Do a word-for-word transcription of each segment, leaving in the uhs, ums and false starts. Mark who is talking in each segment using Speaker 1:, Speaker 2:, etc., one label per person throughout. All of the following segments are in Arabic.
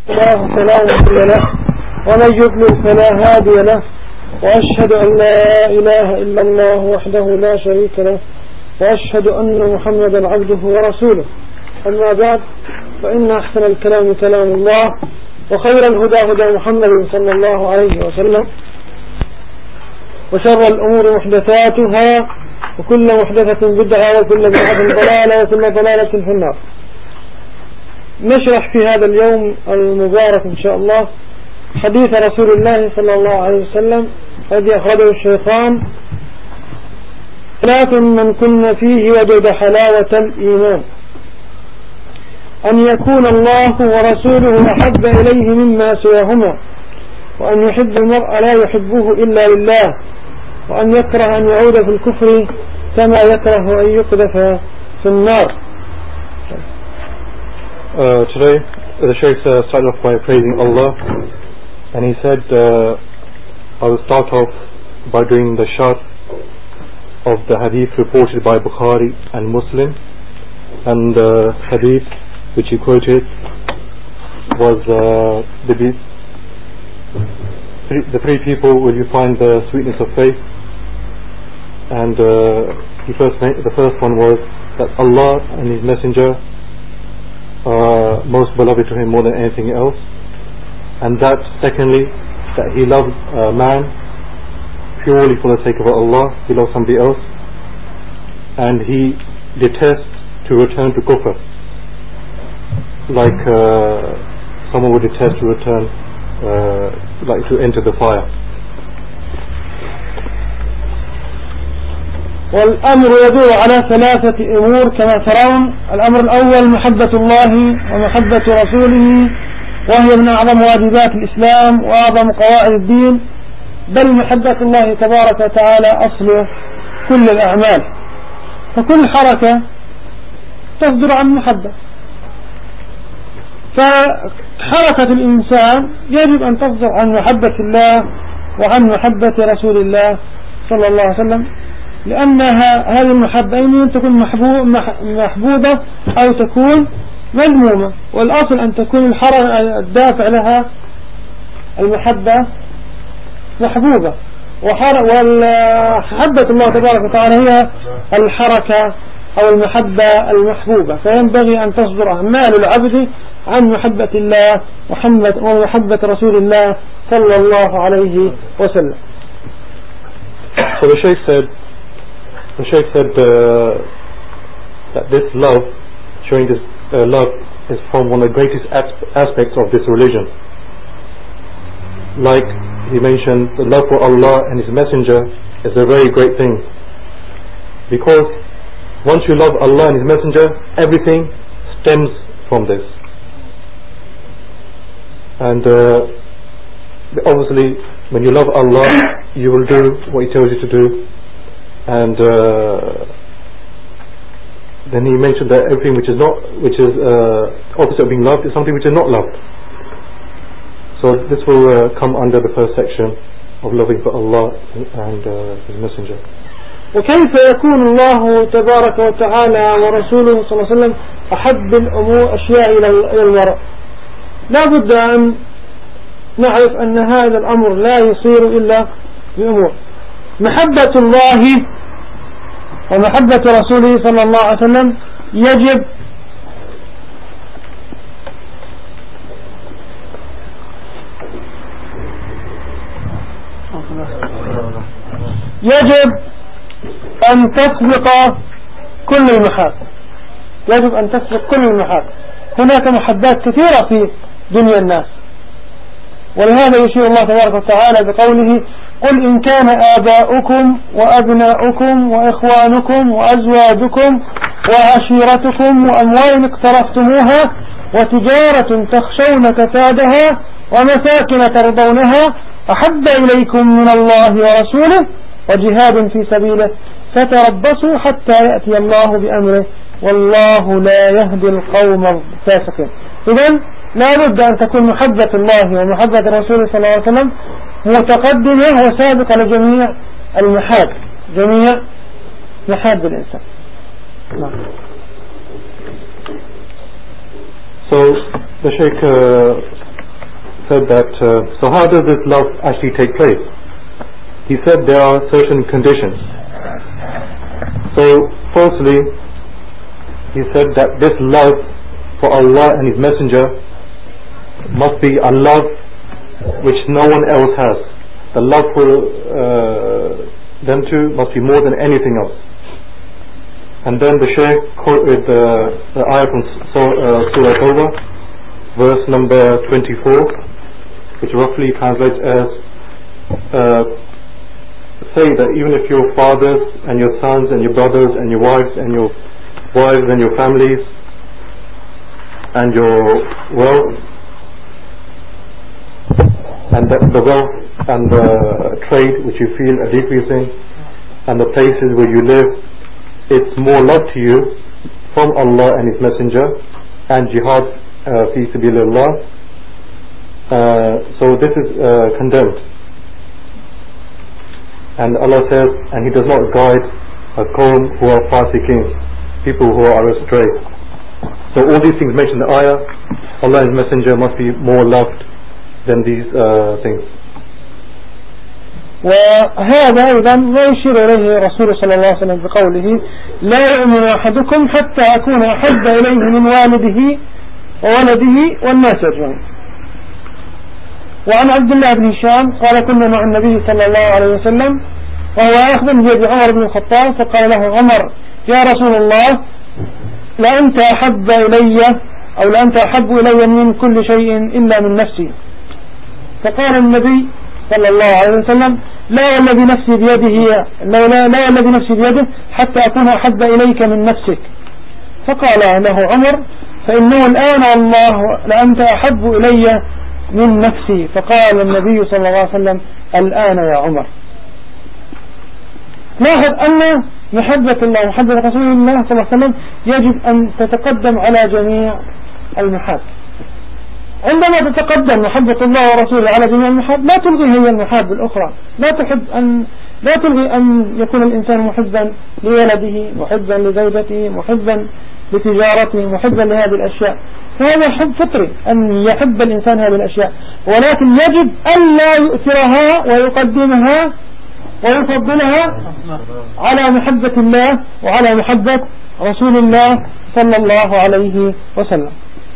Speaker 1: الله فلا مضل له ومن يضلل فلا هادي له وأشهد أن لا إله إلا الله وحده لا شريك له وأشهد أن محمدا عبده ورسوله. أما بعد، فإن أحسن الكلام كلام الله، وخير الهدى هدى محمد صلى الله عليه وسلم، وشر الأمور محدثاتها، وكل محدثة بدعة، وكل بدعة ضلالة، وكل ضلالة في النار. نشرح في هذا اليوم المبارك إن شاء الله حديث رسول الله صلى الله عليه وسلم الذي أخرجه الشيخان: ثلاث من كن فيه وجد حلاوة الإيمان: أن يكون الله ورسوله أحب إليه مما سواهما، وأن يحب المرء لا يحبه إلا لله، وأن يكره أن يعود في الكفر كما يكره أن يقذف في النار.
Speaker 2: Uh, today the Shaykh uh, started off by praising Allah, and he said uh, I will start off by doing the sharh of the hadith reported by Bukhari and Muslim, and the uh, hadith which he quoted was uh, the, three, the three people will you find the sweetness of faith, and uh, he first the first one was that Allah and His Messenger Uh, most beloved to him more than anything else, and that secondly that he loved a man purely for the sake of Allah, he loved somebody else, and he detests to return to kufr, like uh, someone would detest to return uh, like to enter the fire.
Speaker 1: والأمر يدور على ثلاثة أمور كما ترون. الأمر الأول محبة الله ومحبة رسوله، وهي من أعظم واجبات الإسلام وأعظم قواعد الدين، بل محبة الله تبارك وتعالى أصل كل الأعمال، فكل حركة تصدر عن محبة، فحركة الإنسان يجب أن تصدر عن محبة الله وعن محبة رسول الله صلى الله عليه وسلم، لأنها هذه المحبة إما أن تكون محبوبة أو تكون مذمومة، والأصل أن تكون الدافع لها المحبة محبوبة، وحبة الله تبارك وتعالى هي الحركة أو المحبة المحبوبة، فينبغي أن تصدر أعمال العبد عن محبة الله ومحبة رسول الله صلى الله عليه وسلم.
Speaker 2: So the Shaykh said The Shaykh said uh, that this love, showing this uh, love, is from one of the greatest aspects of this religion. Like he mentioned, the love for Allah and His Messenger is a very great thing, because once you love Allah and His Messenger, everything stems from this. And uh, obviously, when you love Allah, you will do what He tells you to do. And uh, then he mentioned that everything which is not, which is uh, opposite of being loved, is something which is not loved. So this will uh, come under the first section of loving for Allah and uh, His Messenger.
Speaker 1: وكيف يكون الله تبارك وتعالى ورسوله صلى الله عليه وسلم أحب الأمور أشياء إلى المرء؟ لا بد أن نعرف أن هذا الأمر لا يصير إلا بأمور: محبة الله ومحبة رسوله صلى الله عليه وسلم يجب يجب أن تسبق كل المحاب، يجب أن تسبق كل المحاب. هناك محبات كثيرة في دنيا الناس، ولهذا يشير الله تبارك وتعالى بقوله: قل إن كان آباؤكم وأبناؤكم وإخوانكم وأزواجكم وعشيرتكم وأموال اقترفتموها وتجارة تخشون كسادها ومساكن ترضونها أحب إليكم من الله ورسوله وجهاد في سبيله فتربصوا حتى يأتي الله بأمره والله لا يهدي القوم الفاسقين. إذن لا بد أن تكون محبة الله ومحبة رسوله صلى الله عليه وسلم متقدمة وسابقة لجميع المحاب، جميع محاب الإنسان.
Speaker 2: So the Shaykh uh, said that, uh, so how does this love actually take place? He said there are certain conditions. So, firstly, he said that this love for Allah and His Messenger must be a love which no one else has. The love for uh, them two must be more than anything else. And then the Shaykh quoted the, the ayah from uh, Surah Tawbah, verse number twenty-four, which roughly translates as uh, say that even if your fathers and your sons and your brothers and your wives and your wives and your families and your wealth and the, the wealth and the trade which you feel are decreasing and the places where you live, it's more love to you from Allah and His Messenger and jihad uh, fi sabilillah. Uh, so this is uh, condemned. And Allah says, and He does not guide a qawm who are fasiqeen, people who are astray. So all these things mentioned in the ayah, Allah and His Messenger must be more loved than these uh, things.
Speaker 1: وهذا أيضا ما يشير إليه الرسول صلى الله عليه وسلم بقوله لا يؤمن أحدكم حتى أكون أحب إليه من والده وولده والناس أجمعين. وعن عبد الله بن هشام قال كنا مع النبي صلى الله عليه وسلم وهو يأخذ بيد عمر بن الخطاب فقال له عمر يا رسول الله لأنت أحب إلي أو لأنت أحب إلي من كل شيء إلا من نفسي. فقال النبي صلى الله عليه وسلم لا والذي نفسي بيده لا لا لا والذي نفسي بيده حتى أكون أحب إليك من نفسك. فقال له عمر فإنه الآن والله لأنت أحب إلي من نفسي. فقال النبي صلى الله عليه وسلم الآن يا عمر. لاحظ أن محبة الله ومحبة رسول الله صلى الله عليه وسلم يجب أن تتقدم على جميع المحاب. عندما تتقدم محبة الله ورسوله على جميع المحاب لا تلغي هي المحاب الأخرى. لا تحب أن لا تلغي أن يكون الإنسان محبا لولده، محبا لزوجته، محبا لتجارته، محبا لهذه الأشياء. فهذا حب فطري أن يحب الإنسان هذه الأشياء، ولكن يجب أن لا يؤثرها ويقدمها ويفضلها على محبة الله وعلى محبة رسول الله صلى الله عليه وسلم.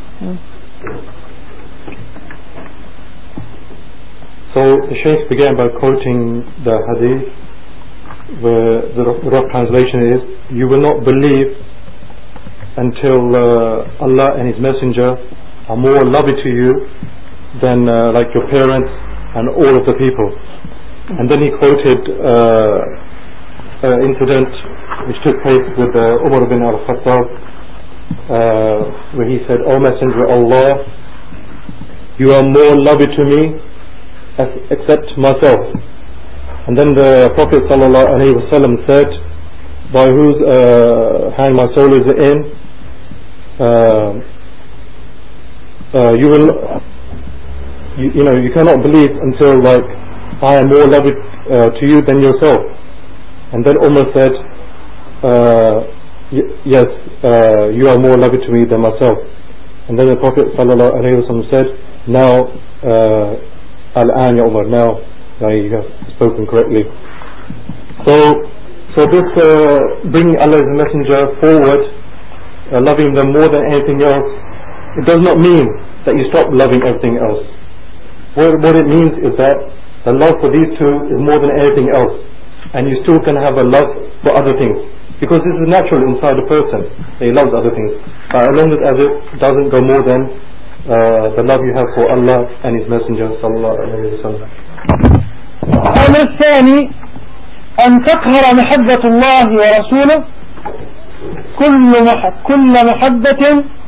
Speaker 2: So the Shaykh began by quoting the hadith where the rough translation is, you will not believe until uh, Allah and His Messenger are more lovely to you than uh, like your parents and all of the people. And then he quoted uh, an incident which took place with uh, Umar bin al-Khattab uh, where he said, O Messenger of Allah, you are more lovely to me as, except myself. And then the Prophet sallallahu alaihi wasallam said, by whose uh, hand my soul is in, uh, uh, you will you, you know you cannot believe until like I am more loved uh, to you than yourself. And then Umar said, uh, y yes uh, you are more loved to me than myself. And then the Prophet sallallahu alaihi wasallam said, now uh, Al-an ya Umar, now, now you have spoken correctly. So, so this uh, bringing Allah's Messenger forward, uh, loving them more than anything else, it does not mean that you stop loving everything else. What, what it means is that the love for these two is more than anything else, and you still can have a love for other things, because this is natural inside a person, that he loves other things, but as long as it doesn't go more than Uh, the love you have for Allah and His Messenger sallallahu alayhi wa sallam.
Speaker 1: الأمر الثاني أن تقهر محبة الله ورسوله كل محب كل محبة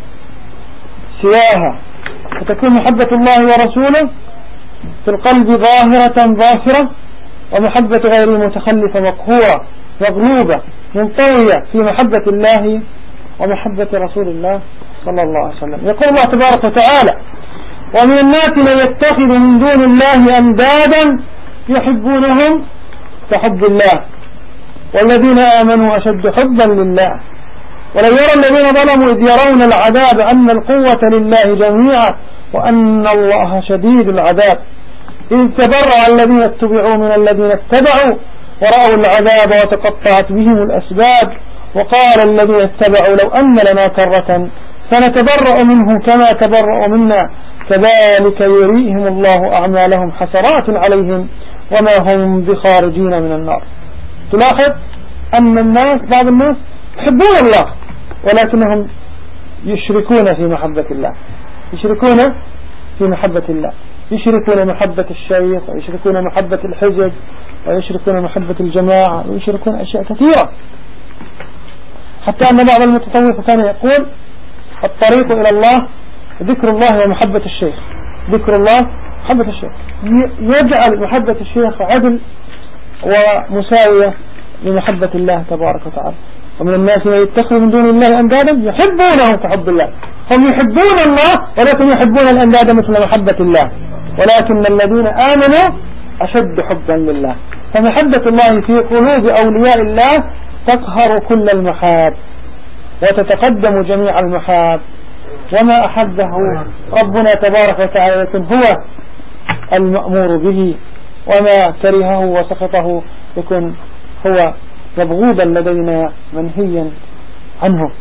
Speaker 1: سواها، فتكون محبة الله ورسوله في القلب ظاهرة ظاهرة، ومحبة غيره متخلفة مقهورة مغلوبة منطوية في محبة الله ومحبة رسول الله صلى الله عليه وسلم. يقول الله تبارك وتعالى ومن الناس من يتخذ من دون الله أندادا يحبونهم كحب الله والذين آمنوا أشد حبا لله ولو يرى الذين ظلموا إذ يرون العذاب أن القوة لله جميعا وأن الله شديد العذاب. إذ تبرأ الذين اتبعوا من الذين اتبعوا ورأوا العذاب وتقطعت بهم الأسباب وقال الذين اتبعوا لو أن لنا كرة فنتبرأ منهم كما تبرأوا منا كذلك يريهم الله أعمالهم حسرات عليهم وما هم بخارجين من النار. تلاحظ أن الناس بعض الناس يحبون الله ولكنهم يشركون في محبة الله، يشركون في محبة الله، يشركون محبة الشيخ ويشركون محبة الحزب ويشركون محبة الجماعة ويشركون أشياء كثيرة، حتى أن بعض المتصوفة كان يقول الطريق إلى الله ذكر الله ومحبة الشيخ، ذكر الله محبة الشيخ، يجعل محبة الشيخ عدل ومساوية لمحبة الله تبارك وتعالى. ومن الناس من يتخذ من دون الله أندادا يحبونهم كحب الله، هم يحبون الله ولكن يحبون الأنداد مثل محبة الله، ولكن الذين آمنوا أشد حبا لله. فمحبة الله في قلوب أولياء الله تقهر كل المحاب وتتقدم جميع المحاب، وما أحبه ربنا تبارك وتعالى يكون هو المأمور به، وما كرهه وسخطه يكون هو مبغوضا لدينا منهيا عنه.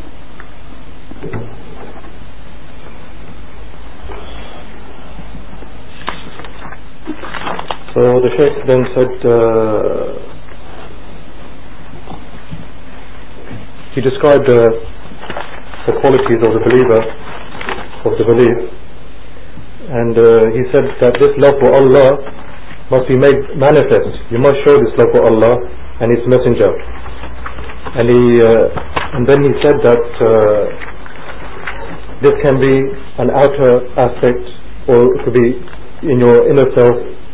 Speaker 2: So the Shaykh then said, uh, he described uh, the qualities of the believer, of the belief, and uh, he said that this love for Allah must be made manifest. You must show this love for Allah and His Messenger. And he, uh, and then he said that uh, this can be an outer aspect, or it could be in your inner self.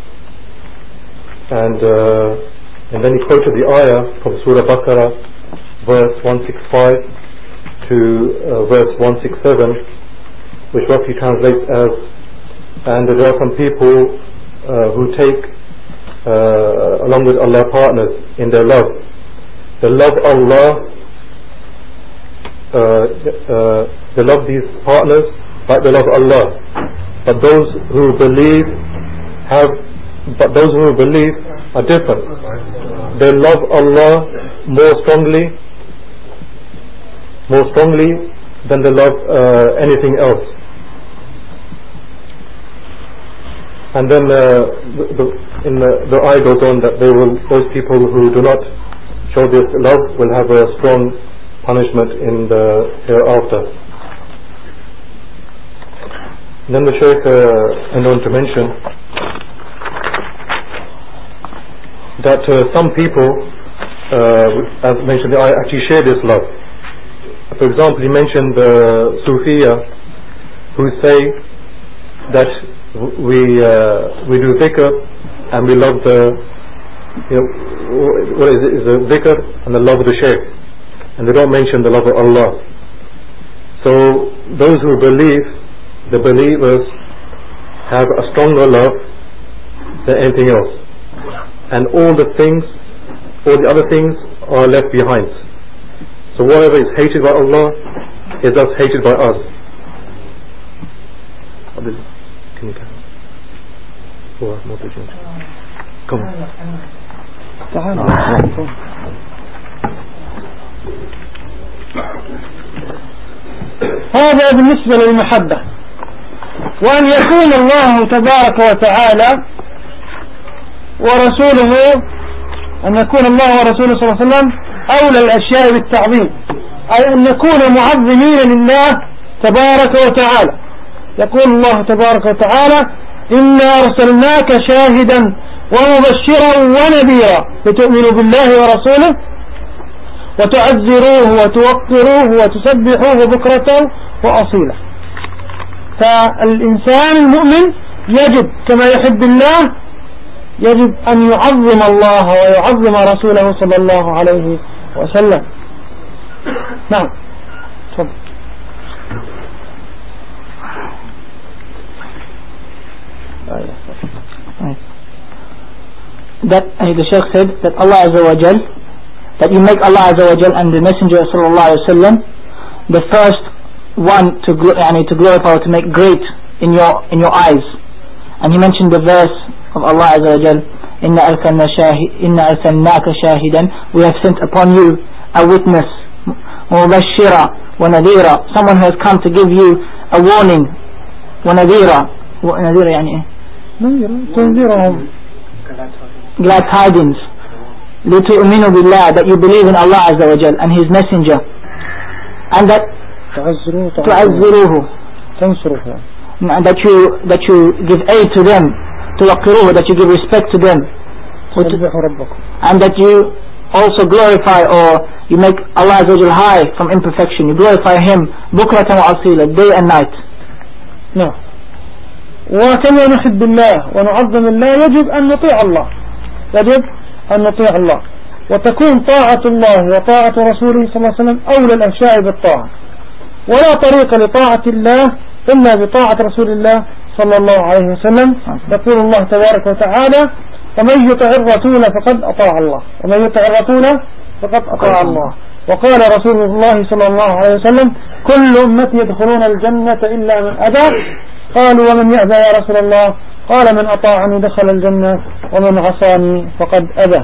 Speaker 2: And uh, and then he quoted the ayah from Surah Baqarah, verse one sixty-five to uh, verse one sixty-seven, which roughly translates as, and there are some people uh, who take uh, along with Allah partners in their love. They love Allah, uh, uh, they love these partners like they love Allah. But those who believe have, but those who believe are different. They love Allah more strongly, more strongly than they love uh, anything else. And then uh, the, the, in the, the ayah goes on that they will, those people who do not show this love will have a strong punishment in the hereafter. And then the Shaykh uh, went on to mention that uh, some people, uh, as mentioned, I actually share this love. For example, he mentioned the Sufiya, who say that we uh, we do dhikr and we love the, you know, what is it, is the dhikr and the love of the Shaykh, and they don't mention the love of Allah. So those who believe, the believers, have a stronger love than anything else, and all the things, all the other things are left behind. So whatever is hated by Allah is thus hated by us. Can you come? Come on.
Speaker 1: هذا بالنسبة للمحبة. وأن يكون الله تبارك وتعالى ورسوله، أن يكون الله ورسوله صلى الله عليه وسلم أولى الأشياء بالتعظيم، أي أن نكون معظمين لله تبارك وتعالى. يقول الله تبارك وتعالى: إنا أرسلناك شاهدا ومبشرا ونذيرا لتؤمنوا بالله ورسوله وتعزروه وتوقروه وتسبحوه بكرة وأصيلا. فالإنسان المؤمن يجب كما يحب الله يجب أن يعظم الله ويعظم رسوله صلى الله عليه وسلم. نعم تفضل.
Speaker 3: That uh, the Shaykh said that Allah Azza wa Jal, that you make Allah Azza wa Jal and the Messenger sallallahu alaihi wasallam the first one to, gl- to glorify or to make great in your in your eyes. And he mentioned the verse of Allah Azza wa Jal, Inna arsalna shahid, Inna arsalnaka shahidan, we have sent upon you a witness, mubashira wa nadira, someone who has come to give you a warning, wa nadira, wa nadira yani
Speaker 1: تنذرهم
Speaker 3: glad tidings, لتؤمنوا بالله, that you believe in Allah Azza wa Jal and His Messenger, and that تعزروه,
Speaker 1: تنصره,
Speaker 3: and that you that you give aid to them, توقروه, that you give respect to them, and that you also glorify, or you make Allah Azza wa Jal high from imperfection, you glorify Him bukratan wa asila, day and night.
Speaker 1: نعم. وكما نحب الله ونعظم الله يجب أن نطيع الله، يجب أن نطيع الله، وتكون طاعة الله وطاعة رسوله صلى الله عليه وسلم أولى الأشياء بالطاعة، ولا طريق لطاعة الله إلا بطاعة رسول الله صلى الله عليه وسلم. يقول الله تبارك وتعالى ومن يطع الرسول فقد أطاع الله، ومن يطع الرسول فقد أطاع الله. وقال رسول الله صلى الله عليه وسلم كل أمتي يدخلون الجنة إلا من أبى. قالوا ومن يأبى يا رسول الله؟ قال من أطاعني دخل الجنة ومن عصاني فقد أبى.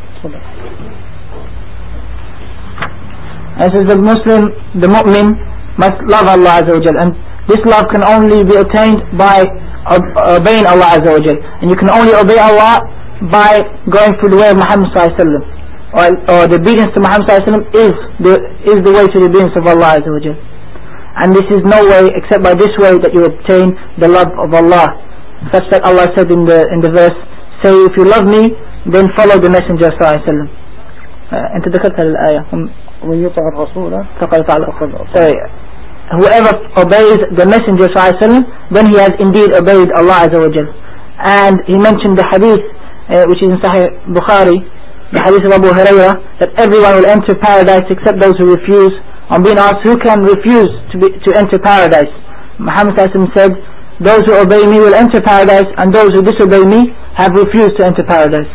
Speaker 3: As is the Muslim, the mu'min must love Allah Azza wa Jal, and this love can only be attained by obeying Allah Azza wa Jal, and you can only obey Allah by going through the way of Muhammad Sallallahu Alaihi Wasallam, or, or the obedience to Muhammad Sallallahu Alaihi Wasallam is the is the way to the obedience of Allah Azza wa Jal. And this is no way except by this way that you obtain the love of Allah, such that Allah said in the in the verse, say if you love me then follow the Messenger Sallallahu Alaihi Wasallam. أنت ذكرت الآية
Speaker 1: ومن يطع الرسول
Speaker 3: فقد فعل. So whoever obeys the Messenger Sallallahu Alaihi Wasallam, then he has indeed obeyed Allah Azza wa Jal. And he mentioned the hadith uh, which is in Sahih Bukhari, the hadith of Abu Hurairah, that everyone will enter paradise except those who refuse. On being asked who can refuse to be, to enter paradise, Muhammad Sallallahu Alaihi Wasallam said, those who obey me will enter paradise, and those who disobey me have refused to enter paradise.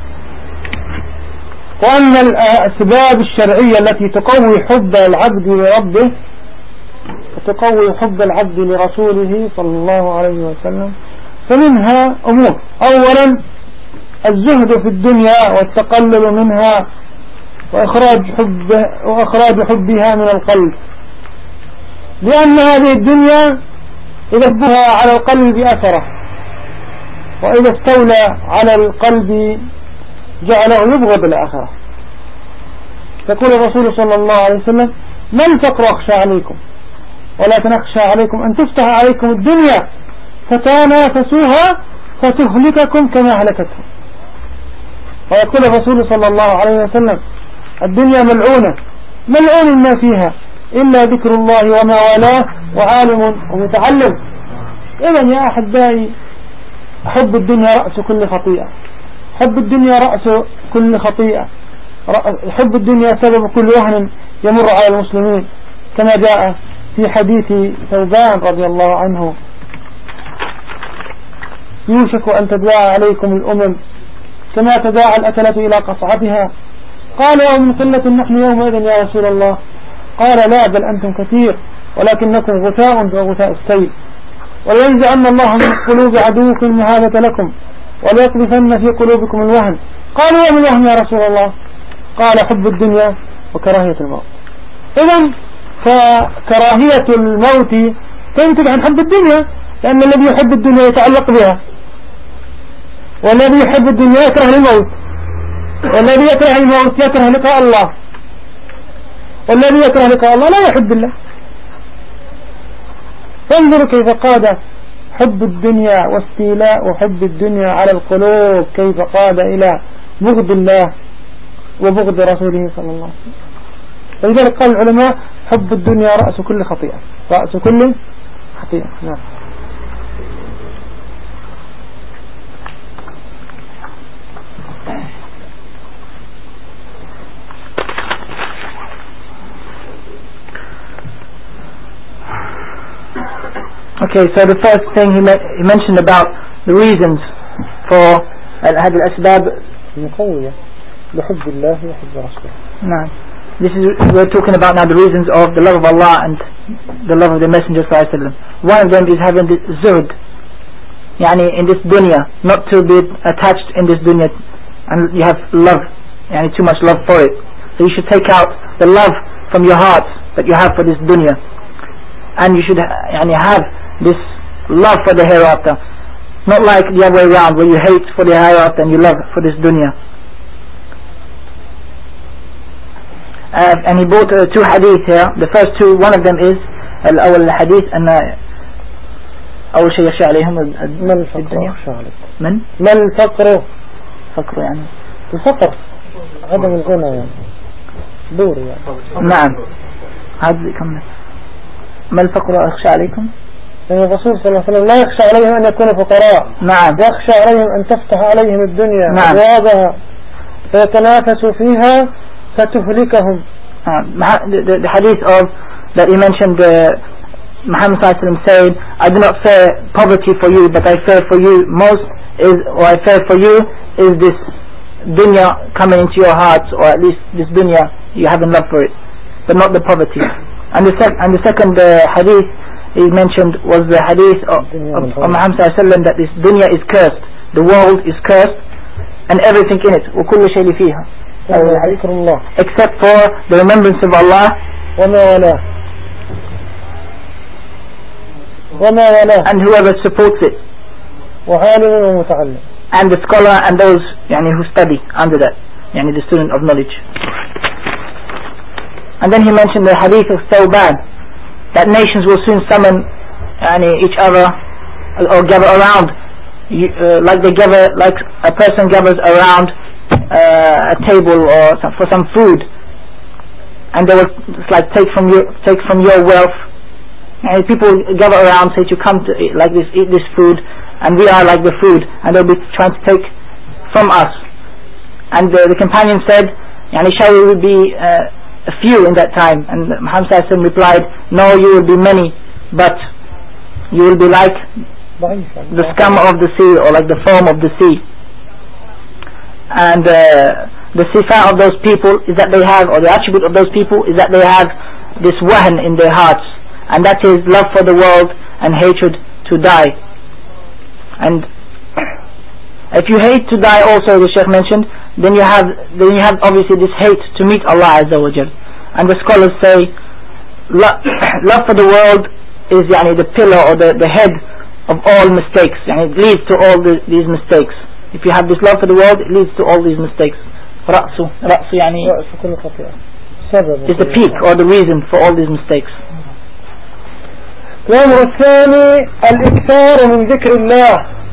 Speaker 1: وأن الأسباب الشرعية التي تقوي حب العبد لربه وتقوي حب العبد لرسوله صلى الله عليه وسلم، فمنها أمور. أولا الزهد في الدنيا والتقلل منها وإخراج حبه وإخراج حبها من القلب، لأن هذه الدنيا إذا بها على القلب أثره، وإذا استولى على القلب جعله يبغض الآخرة. يقول الرسول صلى الله عليه وسلم ما الفقر أخشى عليكم ولكن أخشى عليكم أن تفتح عليكم الدنيا فتنافسوها فتهلككم كما أهلكتهم. ويقول الرسول صلى الله عليه وسلم الدنيا ملعونة ملعون ما فيها إلا ذكر الله وما والاه وعالم ومتعلم. إذن يا أحبائي حب الدنيا رأس كل خطيئة، حب الدنيا رأس كل خطيئة، حب الدنيا سبب كل وهن يمر على المسلمين، كما جاء في حديث ثوبان رضي الله عنه يوشك أن تداعى عليكم الأمم كما تداعى الأكلة إلى قصعتها. قال ومن قلة نحن يومئذ يا رسول الله؟ قال لا بل أنتم كثير ولكنكم غثاء وغثاء السيل، ولينزعن الله من قلوب عدوكم المهابة لكم وليقذفن في قلوبكم الوهن. قالوا ومن الوهن يا رسول الله؟ قال حب الدنيا وكراهية الموت. إذن فكراهية الموت تنتج عن حب الدنيا، لأن الذي يحب الدنيا يتعلق بها، والذي يحب الدنيا يكره الموت، والذي يكره الموت يكره لقاء الله، والذي يكره لقاء الله لا يحب الله. فانظروا كيف قاد حب الدنيا واستيلاء حب الدنيا على القلوب، كيف قاد إلى بغض الله وبغض رسوله صلى الله عليه وسلم. فلذلك قال العلماء حب الدنيا رأس كل خطيئة، رأس كل خطيئة. نعم.
Speaker 3: Okay, so the first thing he, he mentioned about the reasons for هذه الأسباب
Speaker 1: مقوية لحب الله وحب رسوله.
Speaker 3: نعم. this is, we're talking about now the reasons of the love of Allah and the love of the Messenger sallallahu alaihi wasallam. One of them is having the zuhd, yani in this dunya, not to be attached in this dunya, and you have love, yani too much love for it. So you should take out the love from your heart that you have for this dunya, and you should yani have this love for the hereafter, not like the other way around where you hate for the hereafter and you love for this dunya. Uh, and he brought uh, two hadith here. The first two, one of them is الأول الحديث أن أول شيء يخشى عليهم
Speaker 1: من الفقر يخشى عليك
Speaker 3: من
Speaker 1: من الفقر
Speaker 3: فقر يعني
Speaker 1: الفقر عدم الغنى يعني دور يعني
Speaker 3: نعم هذا كم ما الفقر يخشى عليكم
Speaker 1: يعني الرسول صلى الله عليه وسلم لا يخشى عليهم أن يكونوا فقراء
Speaker 3: نعم
Speaker 1: يخشى عليهم أن تفتح عليهم الدنيا
Speaker 3: نعم
Speaker 1: أبوابها فيتنافسوا فيها فتهلكهم.
Speaker 3: the, the, the hadith of that he mentioned uh, Muhammad sallallahu alaihi wasallam saying, I do not fear poverty for you, but I fear for you most is, or I fear for you is this dunya coming into your hearts, or at least this dunya you have love for it, but not the poverty. And the, sec and the second uh, hadith he mentioned was the hadith of, of, of Muhammad sallallahu alaihi wasallam that this dunya is cursed, the world is cursed, and everything in it, وكل شيء فيها, except for the remembrance of Allah and whoever supports it, and the scholar and those يعني, who study under that, يعني, the student of knowledge. And then he mentioned the hadith of Thawban, that nations will soon summon يعني, each other or gather around you, uh, like they gather, like a person gathers around uh, a table or some, for some food, and they will it's like take from your take from your wealth, and people gather around, say to come to eat, like this, eat this food, and we are like the food, and they'll be trying to take from us. And the, the companion said, yani shall we be uh, a few in that time? And Muhammad sallallahu alaihi wasallam replied, no, you will be many, but you will be like the scum of the sea, or like the foam of the sea. And uh, the sifa of those people is that they have, or the attribute of those people is that they have this wahn in their hearts, and that is love for the world and hatred to die. And if you hate to die also, the Shaykh mentioned, then you have then you have obviously this hate to meet Allah Azza wa Jal. And the scholars say lo love for the world is yani, the pillar or the, the head of all mistakes, and it leads to all the, these mistakes. If you have this love for the world, it leads to all these mistakes. رأسه رأسه يعني is the peak or the reason for all these mistakes.
Speaker 1: الأمر الثاني الإكثار من ذكر الله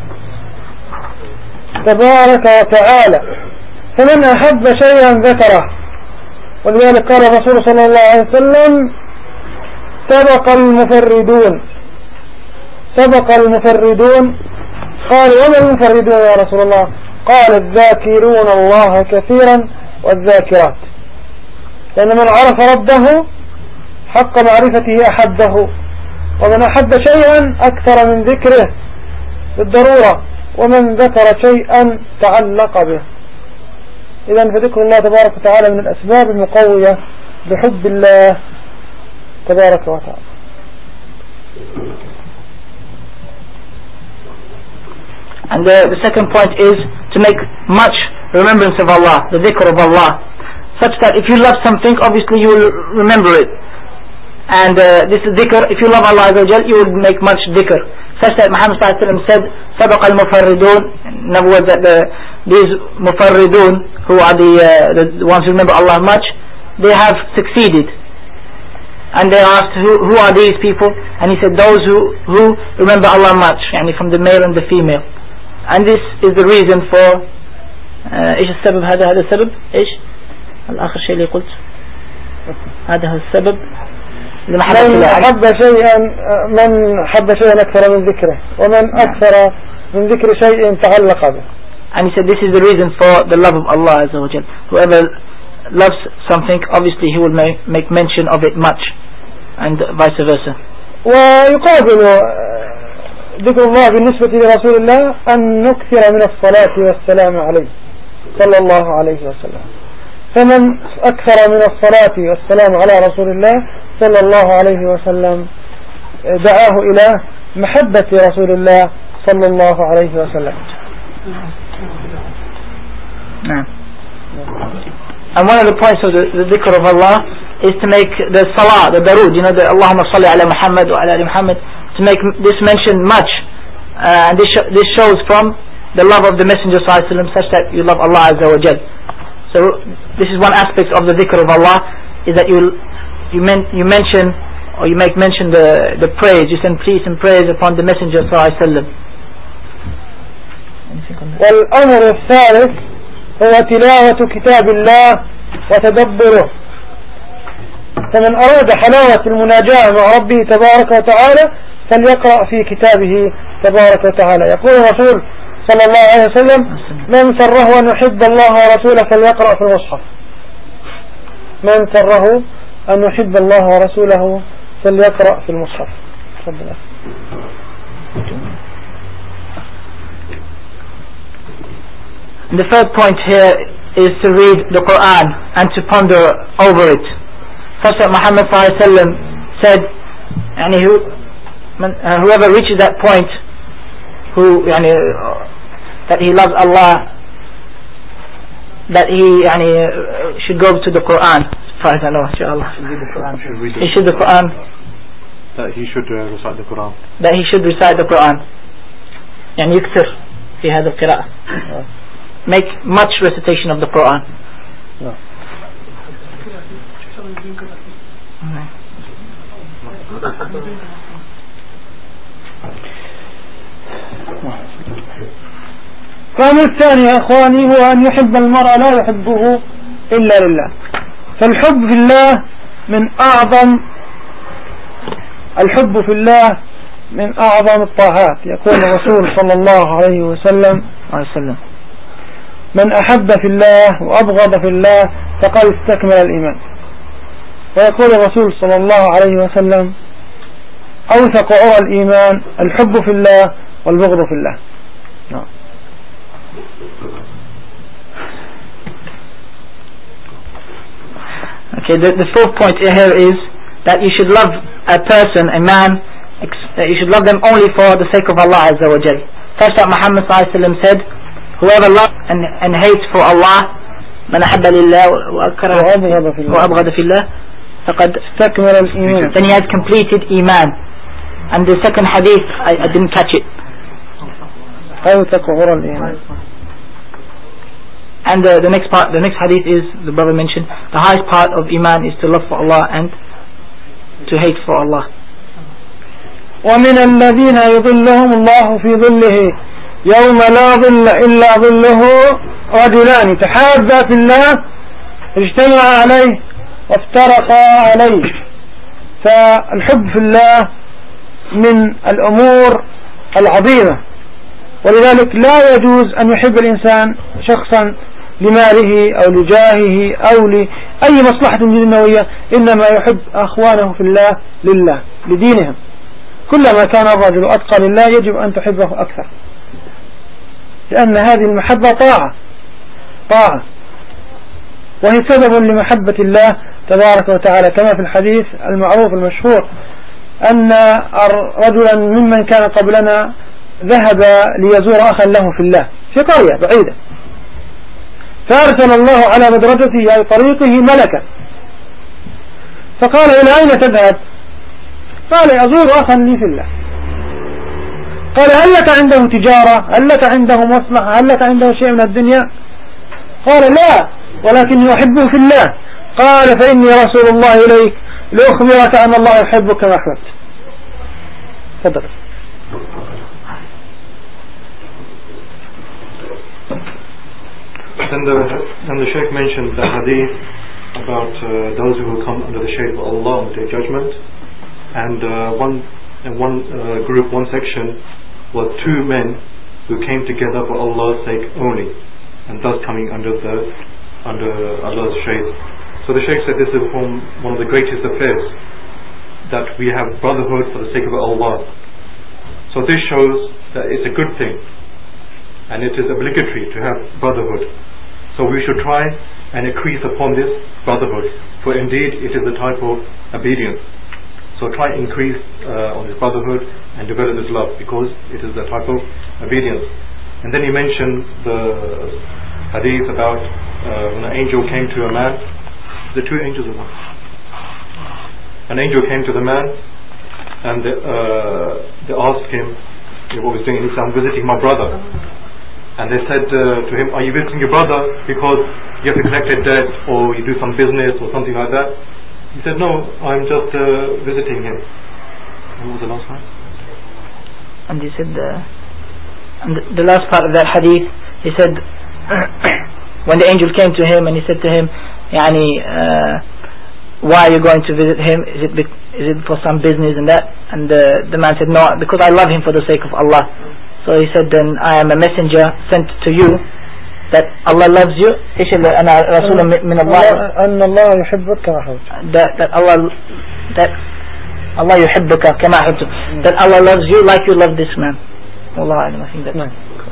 Speaker 1: تبارك وتعالى، فمن أحب شيئا ذكره، ولذلك قال الرسول صلى الله عليه وسلم سبق المفردون سبق المفردون. قال وما المفردون يا رسول الله؟ قال الذاكرون الله كثيرا والذاكرات، لأن من عرف ربه حق معرفته أحبه، ومن أحب شيئا أكثر من ذكره بالضرورة، ومن ذكر شيئا تعلق به. إذن فذكر الله تبارك وتعالى من الأسباب المقوية بحب الله تبارك وتعالى.
Speaker 3: And the, the second point is to make much remembrance of Allah, the dhikr of Allah, such that if you love something, obviously you will remember it. And uh, this is dhikr, if you love Allah Azza wa Jal, you will make much dhikr. Such that Muhammad sallallahu alaihi wasallam said, سَبَقَ الْمُفَرِّدُونَ, in other words, that the, these mufarridun, who are the, uh, the ones who remember Allah much, they have succeeded. And they asked, who, who are these people? And he said, those who, who remember Allah much, yani from the male and the female. And this is the reason for ايش السبب هذا هذا السبب ايش الاخر شيء اللي قلت هذا هو السبب
Speaker 1: من حب شيئا من حب شيئا اكثر من ذكره ومن اكثر من ذكر شيء تعلق به.
Speaker 3: And he said this is the reason for the love of Allah Azza wa Jal. Whoever loves something, obviously he will make, make mention of it much, and vice versa.
Speaker 1: ويقابل ذكر الله بالنسبة لرسول الله أن نكثر من الصلاة والسلام عليه صلى الله عليه وسلم. فمن أكثر من الصلاة والسلام على رسول الله صلى الله عليه وسلم دعاه إلى محبة رسول الله صلى الله عليه وسلم.
Speaker 3: نعم. And one of the points of the, the dhikr of Allah is to make the salah, the darood, you know, the Allahumma salli ala Muhammad wa ala ali Muhammad, to make this mention much. Uh, and this, sh this shows from the love of the Messenger sallallahu alaihi wasallam, such that you love Allah Azza wa Jal. So this is one aspect of the dhikr of Allah, is that you you, men you mention or you make mention the the praise, you send peace and praise upon the Messenger sallallahu alaihi wasallam.
Speaker 1: والأمر الثالث هو تلاوة كتاب الله وتدبره. فمن أراد حلاوة المناجاة مع ربه تبارك وتعالى فليقرأ في كتابه تبارك وتعالى. يقول الرسول صلى الله عليه وسلم: من سره أن يحب الله ورسوله فليقرأ في المصحف. من سره أن يحب الله ورسوله فليقرأ في المصحف.
Speaker 3: The third point here is to read the Quran and to ponder over it. Such that Muhammad sallallahu alaihi wasallam said, yani, who, uh, whoever reaches that point, who yani, uh, that he loves Allah, that he yani, uh, should go to the Quran. He should the Quran.
Speaker 2: That he should uh, recite the Quran.
Speaker 3: That he should recite the Quran. يعني يكثر في هذا القراءة. Make much recitation of the Quran. No.
Speaker 1: الأمر الثاني يا أخواني هو أن يحب المرء لا يحبه إلا لله. فالحب في الله من أعظم الحب في الله من أعظم الطاعات. يقول الرسول صلى الله عليه وسلم: من أحب في الله وأبغض في الله فقد استكمل الإيمان. ويقول الرسول صلى الله عليه وسلم: أوثق عرى الإيمان الحب في الله والبغض في الله. نعم.
Speaker 3: Okay, the, the fourth point here is that you should love a person, a man, that you should love them only for the sake of Allah Azza wa Jal. Such that Muhammad sallallahu alaihi wasallam said, whoever loves and, and hates for Allah, من أحب لله وأبغض في الله فقد استكمل الإيمان, then he has completed Iman. And the second hadith, I, I didn't catch it.
Speaker 1: أوثق عرى الإيمان.
Speaker 3: And the, the next part, the next hadith is, the brother mentioned, the highest part of Iman is to love for Allah and to hate for Allah.
Speaker 1: ومن الذين يظلهم الله في ظله يوم لا ظل إلا ظله رجلان تحابا في الله اجتمعا عليه وافترقا عليه. فالحب في الله من الأمور العظيمة، ولذلك لا يجوز أن يحب الإنسان شخصا لماله أو لجاهه أو لأي مصلحة دنيوية، إنما يحب أخوانه في الله لله لدينهم. كلما كان الرجل أتقى لله يجب أن تحبه أكثر، لأن هذه المحبة طاعة طاعة وهي سبب لمحبة الله تبارك وتعالى، كما في الحديث المعروف المشهور أن رجلا ممن كان قبلنا ذهب ليزور أخا له في الله في قرية بعيدة، فأرسل الله على مدرجته أي طريقه ملكا، فقال: إلى أين تذهب؟ قال: أزور أخا لي في الله. قال: هل لك عنده تجارة؟ هل لك عنده مصلحة؟ هل لك عنده شيء من الدنيا؟ قال: لا، ولكن يحبه في الله. قال: فإني رسول الله إليك لأخبرك أن الله يحبك كما أحببت. تفضل.
Speaker 2: Then the, then the Shaykh mentioned the hadith about uh, those who will come under the shade of Allah on the Day of Judgment, and uh, one, and one uh, group, one section was two men who came together for Allah's sake only, and thus coming under the under Allah's shade. So the Shaykh said this is from one of the greatest affairs, that we have brotherhood for the sake of Allah. So this shows that it's a good thing, and it is obligatory to have brotherhood. So we should try and increase upon this brotherhood, for indeed it is a type of obedience. So try to increase uh, on this brotherhood and develop this love, because it is a type of obedience. And then he mentioned the hadith about uh, when an angel came to a man. The two angels of Allah. An angel came to the man and they, uh, they asked him what he was doing, and he said, I'm visiting my brother. And they said uh, to him, are you visiting your brother because you have to collect a debt or you do some business or something like that? He said, no, I'm just uh, visiting him. And what was the last one?
Speaker 3: And he said, uh, and the, the last part of that hadith, he said, when the angel came to him and he said to him, Yani, uh, why are you going to visit him? Is it is it for some business and that? And uh, the man said, no, because I love him for the sake of Allah. So he said, then I am a messenger sent to you that Allah loves you. أنا رسول من الله.
Speaker 1: أن الله يحبك كما أحببت.
Speaker 3: That that Allah that Allah يحبك كما أحببت. That Allah loves you like you love this man. Allah, I think that's.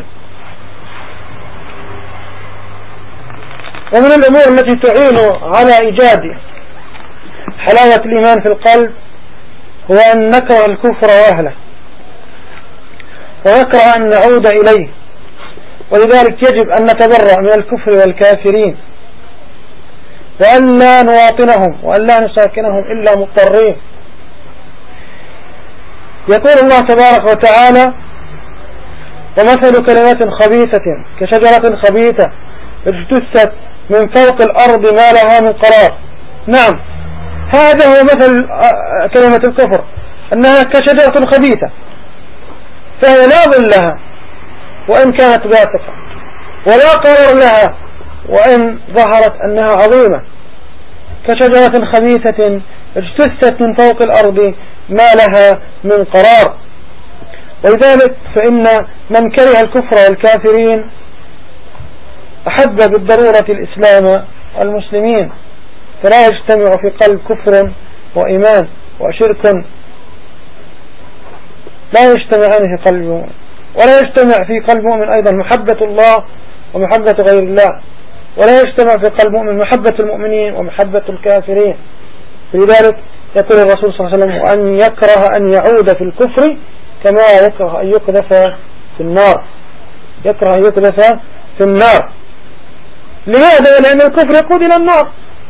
Speaker 1: ومن الأمور التي تعين على إيجاد حلاوة الإيمان في القلب هو أن نكره الكفر وأهله ونكره أن نعود إليه، ولذلك يجب أن نتبرأ من الكفر والكافرين وأن لا نواطنهم وأن لا نساكنهم إلا مضطرين. يقول الله تبارك وتعالى ومثل كلمة خبيثة كشجرة خبيثة اجتثت من فوق الأرض ما لها من قرار. نعم، هذا هو مثل كلمة الكفر، أنها كشجرة خبيثة فهي لا ظل لها وإن كانت باسقة، ولا قرار لها وإن ظهرت أنها عظيمة، كشجرة خبيثة اجتثت من فوق الأرض ما لها من قرار. ولذلك فإن من كره الكفر والكافرين أحب بالضرورة الإسلام والمسلمين، فلا يجتمع في قلب كفر وإيمان وشرك، لا يجتمعان في قلب مؤمن، ولا يجتمع في قلب مؤمن أيضا محبة الله ومحبة غير الله، ولا يجتمع في قلب مؤمن محبة المؤمنين ومحبة الكافرين. لذلك يقول الرسول صلى الله عليه وسلم وأن يكره أن يعود في الكفر كما يكره أن يقذف في النار، يكره أن يقذف في النار. لماذا؟ لأن الكفر يقود إلى النار،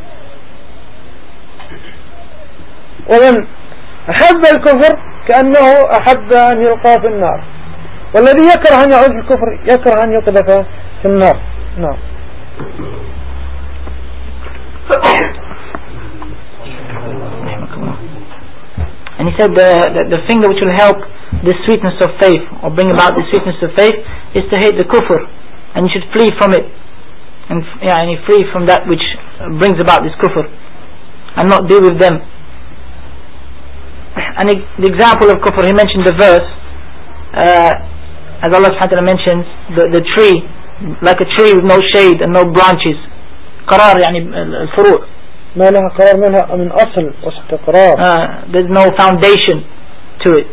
Speaker 1: ومن أحب الكفر كأنه أحب أن يلقى في النار، والذي يكره أن يعود في الكفر يكره أن يقذف في النار. نعم.
Speaker 3: And he said the, the, the thing which will help the sweetness of faith or bring about the sweetness of faith is to hate the kufr, and you should flee from it, and yeah, and you flee from that which brings about this kufr and not deal with them. And the, the example of kufr, he mentioned the verse uh, as Allah subhanahu wa ta'ala mentions the, the tree, like a tree with no shade and no branches. قرار يعني الفروع
Speaker 1: ما لها قرار منها من أصل واستقرار.
Speaker 3: uh, there's no foundation to it,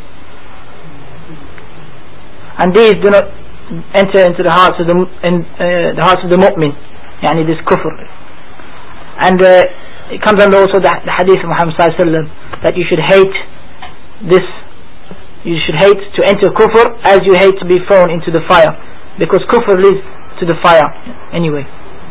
Speaker 3: and these do not enter into the hearts of the in, uh, the hearts of the mu'min, يعني this kufr. And uh, it comes under also the, the hadith of Muhammad sallallahu alaihi wasallam that you should hate this, you should hate to enter kufr as you hate to be thrown into the fire, because kufr leads to the fire anyway.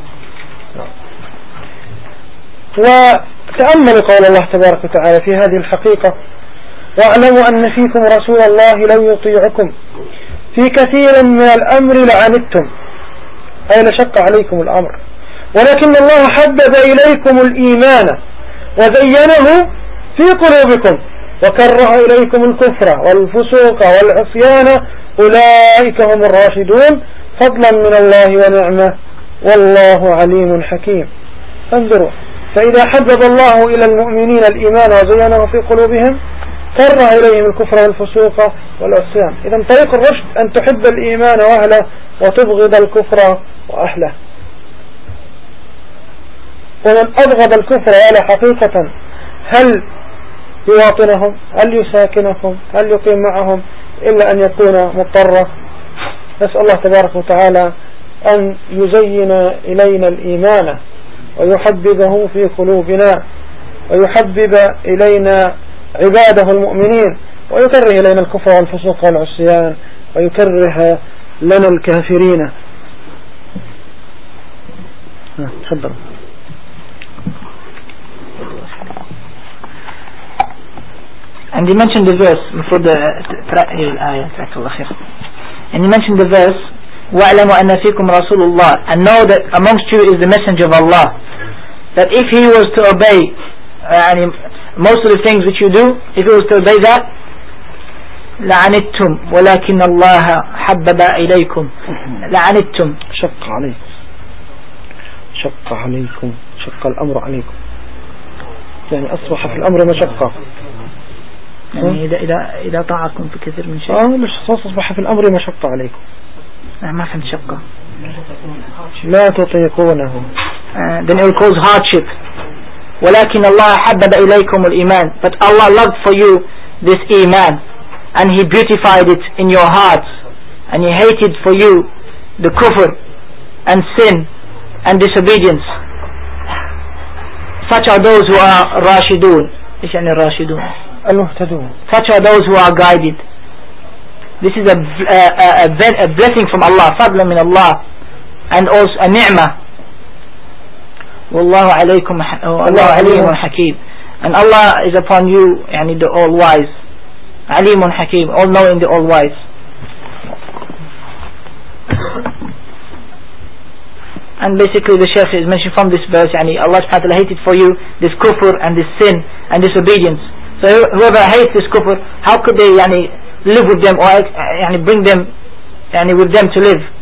Speaker 1: وتأملوا قول الله تبارك وتعالى في هذه الحقيقة واعلموا أن فيكم رسول الله لو يطيعكم في كثير من الأمر لعنتم، أي لشق عليكم الأمر، ولكن الله حبب إليكم الإيمان وزينه في قلوبكم وكره إليكم الكفر والفسوق والعصيان أولئك هم الراشدون فضلا من الله ونعمه والله عليم حكيم. انظروا، فإذا حبب الله إلى المؤمنين الإيمان وزينه في قلوبهم كره إليهم الكفر والفسوق والعصيان. إذن طريق الرشد أن تحب الإيمان وأهله وتبغض الكفر وأهله. ومن أبغض الكفر وأهله حقيقة هل يواطنهم؟ هل يساكنهم؟ هل يقيم معهم؟ إلا أن يكون مضطرا. نسأل الله تبارك وتعالى أن يزين إلينا الإيمان ويحببه في قلوبنا ويحبب إلينا عباده المؤمنين ويكره إلينا الكفر والفسوق والعصيان ويكره لنا الكافرين. تفضل.
Speaker 3: And he mentioned the verse before the ayah, and he mentioned the verse وَأَعْلَمُ أَنَّ فِيكُمْ رَسُولُ اللَّهِ, and know that amongst you is the messenger of Allah, that if he was to obey uh, most of the things which you do, if he was to obey that, لَعَنِتُّمْ وَلَكِنَّ اللَّهَ حَبَّبَ إِلَيْكُمْ لَعَنِتُّمْ
Speaker 1: شق عليكم شق عليكم شق الأمر عليكم, يعني أصبح في الأمر مشقة,
Speaker 3: يعني إذا إذا إذا طاعكم في كثير من شيء.
Speaker 1: آه مش أصبح في الأمر مشقة عليكم.
Speaker 3: ما فهمت شقة.
Speaker 1: لا تطيقونه.
Speaker 3: Uh, then it will cause hardship. ولكن الله حبب إليكم الإيمان, but Allah loved for you this iman, and He beautified it in your hearts, and He hated for you the kufr and sin and disobedience. Such are those who are rashidun. إيش يعني rashidun?
Speaker 1: المهتدون.
Speaker 3: Such are those who are guided. This is a, a, a, a blessing from Allah, fadla min Allah, and also a ni'mah. Wallahu alaykum, Wallahu alimun hakim. And Allah is upon you, yani the all wise, alimun hakim, all knowing, the all wise. And basically the Shaykh is mentioned from this verse, yani Allah subhanahu wa ta'ala hated for you this kufr and this sin and disobedience. So whoever hates this kufr, how could they yani live with them, or yani bring them yani with them to live?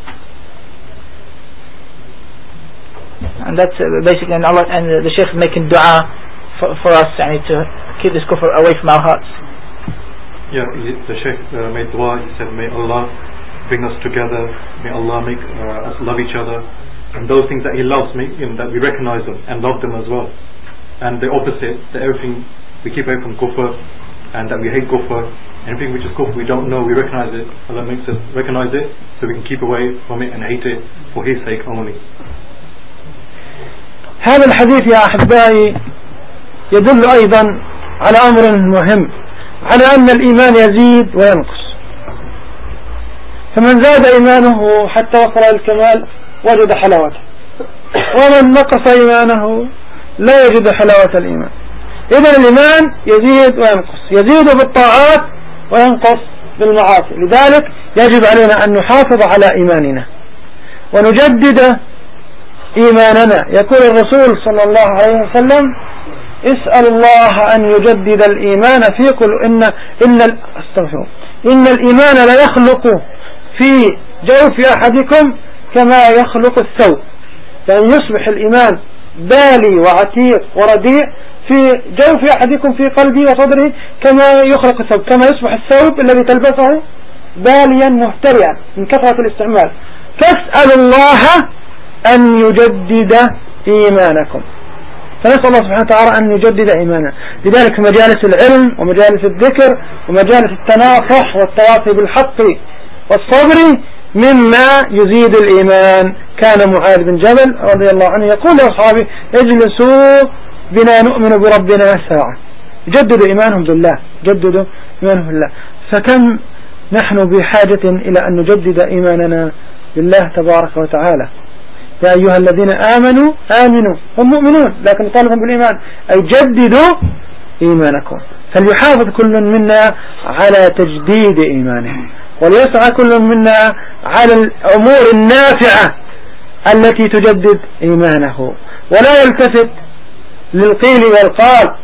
Speaker 3: And that's uh, basically, and Allah and uh, the Shaykh is making dua for, for us yani to keep this kufr away from our hearts.
Speaker 2: Yeah, the Shaykh uh, made dua. He said, may Allah bring us together, may Allah make uh, us love each other, and those things that He loves, make, you know, that we recognize them and love them as well. And the opposite, that everything we keep away from kufr, and that we hate kufr, anything which is kufr we don't know, we recognize it, Allah makes us recognize it so we can keep away from it and hate it for His sake only.
Speaker 1: هذا الحديث يا أحبائي يدل أيضا على أمر مهم, على أن الإيمان يزيد وينقص, فمن زاد إيمانه حتى وصل الكمال وجد حلاوته, ومن نقص إيمانه لا يجد حلاوة الإيمان. إذن الإيمان يزيد وينقص, يزيد بالطاعات وينقص بالمعاصي. لذلك يجب علينا أن نحافظ على إيماننا ونجدد إيماننا. يقول الرسول صلى الله عليه وسلم اسأل الله أن يجدد الإيمان في قلوب إن إن استغفر إن الإيمان لا يخلق في جوف أحدكم كما يخلق الثوب, يعني يصبح الإيمان بالي وعتيق ورديء في جوف أحدكم في قلبه وصدره كما يخلق الثوب, كما يصبح الثوب الذي تلبسه باليا مهترئا من كثرة الاستعمال. فاسأل الله أن يجدد إيمانكم, فنسأل الله سبحانه وتعالى أن يجدد إيماننا. لذلك مجالس العلم ومجالس الذكر ومجالس التناصح والتواصي بالحق والصبر مما يزيد الإيمان. كان معاذ بن جبل رضي الله عنه يقول لأصحابه اجلسوا بنا نؤمن بربنا ساعة, جددوا إيمانهم بالله, جددوا إيمانهم بالله. فكم نحن بحاجة إلى أن نجدد إيماننا بالله تبارك وتعالى. يا أيها الذين آمنوا آمنوا, هم مؤمنون لكن طالبهم بالإيمان, أي جددوا إيمانكم. فليحافظ كل منا على تجديد إيمانه, وليسعى كل منا على الأمور النافعة التي تجدد إيمانه, ولا يلتفت للقيل والقال,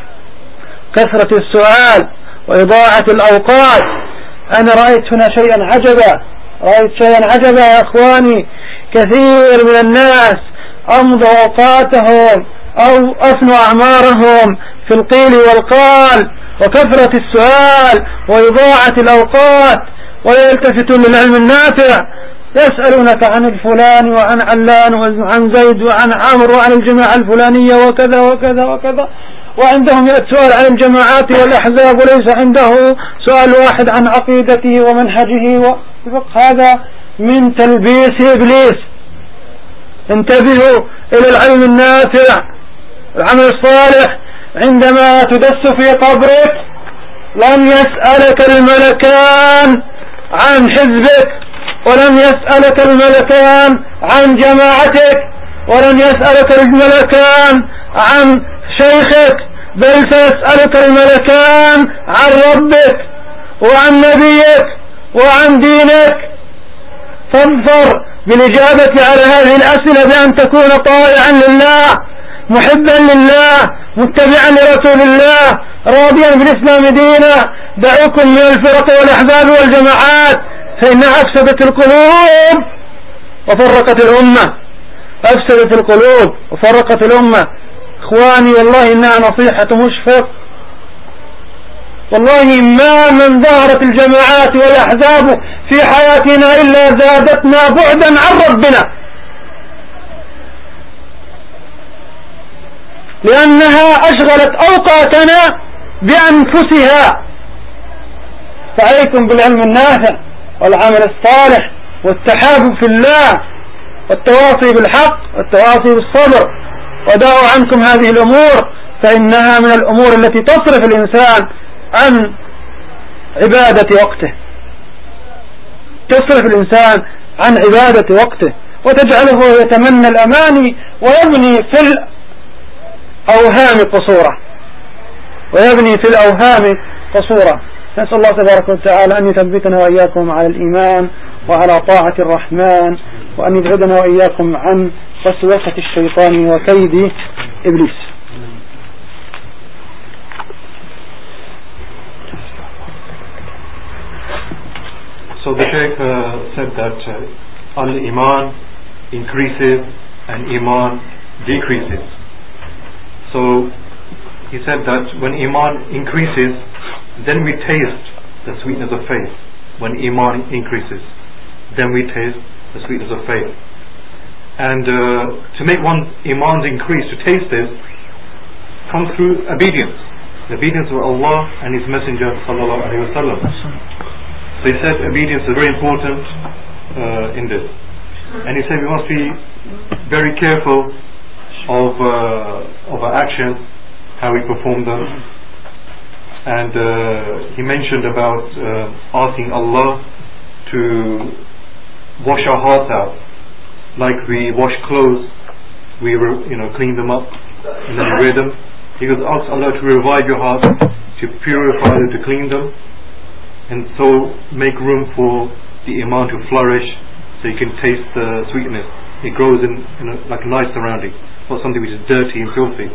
Speaker 1: كثرة السؤال وإضاعة الأوقات. أنا رأيت هنا شيئا عجبا, رأيت شيئا عجبا يا أخواني, كثير من الناس أمضوا أوقاتهم أو أفنوا أعمارهم في القيل والقال وكثرة السؤال وإضاعة الأوقات, ويلتفتون للعلم النافع, يسألونك عن الفلان وعن علان وعن زيد وعن عمرو وعن الجماعة الفلانية وكذا وكذا وكذا, وعندهم سؤال عن الجماعات والأحزاب وليس عنده سؤال واحد عن عقيدته ومنهجه وفقه. هذا من تلبيس إبليس. انتبهوا إلى العلم النافع العمل الصالح. عندما تدس في قبرك لم يسألك الملكان عن حزبك، ولم يسألك الملكان عن جماعتك، ولم يسألك الملكان عن شيخك، بل سيسألك الملكان عن ربك وعن نبيك وعن دينك. فاظفر بالإجابة على هذه الأسئلة بأن تكون طائعا لله، محبا لله، متبعا لرسول الله، راضيا بالإسلام دينا. دعوكم من الفرق والأحزاب والجماعات فإنها أفسدت القلوب وفرقت الأمة، أفسدت القلوب وفرقت الأمة. إخواني والله إنها نصيحة مشفق، والله ما من ظهرت الجماعات والأحزاب في حياتنا إلا زادتنا بعدا عن ربنا، لأنها أشغلت أوقاتنا بأنفسها. فعليكم بالعلم النافع والعمل الصالح والتحابب في الله والتواصي بالحق والتواصي بالصبر، ودعوا عنكم هذه الأمور فإنها من الأمور التي تصرف الإنسان عن عبادة وقته، تصرف الإنسان عن عبادة وقته وتجعله يتمنى الأماني ويبني في الأوهام قصورة، ويبني في الأوهام قصورة. نسأل الله تبارك وتعالى أن يثبتنا وإياكم على الإيمان وعلى طاعة الرحمن، وأن يبعدنا وإياكم عن وسوسة الشيطان وكيد إبليس.
Speaker 2: So the Shaykh uh, said that uh, Al-Iman increases and Iman decreases. So he said that when Iman increases, then we taste the sweetness of faith. When Iman increases, then we taste the sweetness of faith. And uh, to make one's Iman's increase, to taste this, comes through obedience. The obedience of Allah and His Messenger sallallahu alaihi wasallam. So he said obedience is very important uh, in this. And he said we must be very careful of uh, of our actions, how we perform them. And uh, he mentioned about uh, asking Allah to wash our hearts out, like we wash clothes, we you know clean them up and then we wear them. He goes, ask Allah to revive your heart, to purify them, to clean them, and so make room for the Iman to flourish, so you can taste the sweetness. It grows in, in a, like a nice surrounding, not something which is dirty and filthy.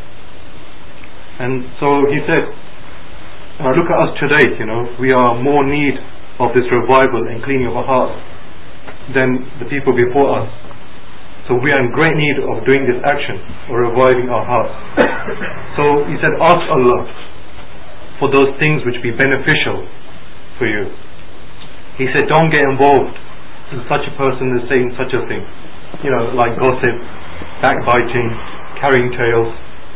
Speaker 2: And so he said, uh, look at us today, you know, we are more in need of this revival and cleaning of our hearts than the people before us. So we are in great need of doing this action, or reviving our hearts. So he said, ask Allah for those things which be beneficial for you. He said, don't get involved in such a person is saying such a thing, you know, like gossip, backbiting, carrying tales,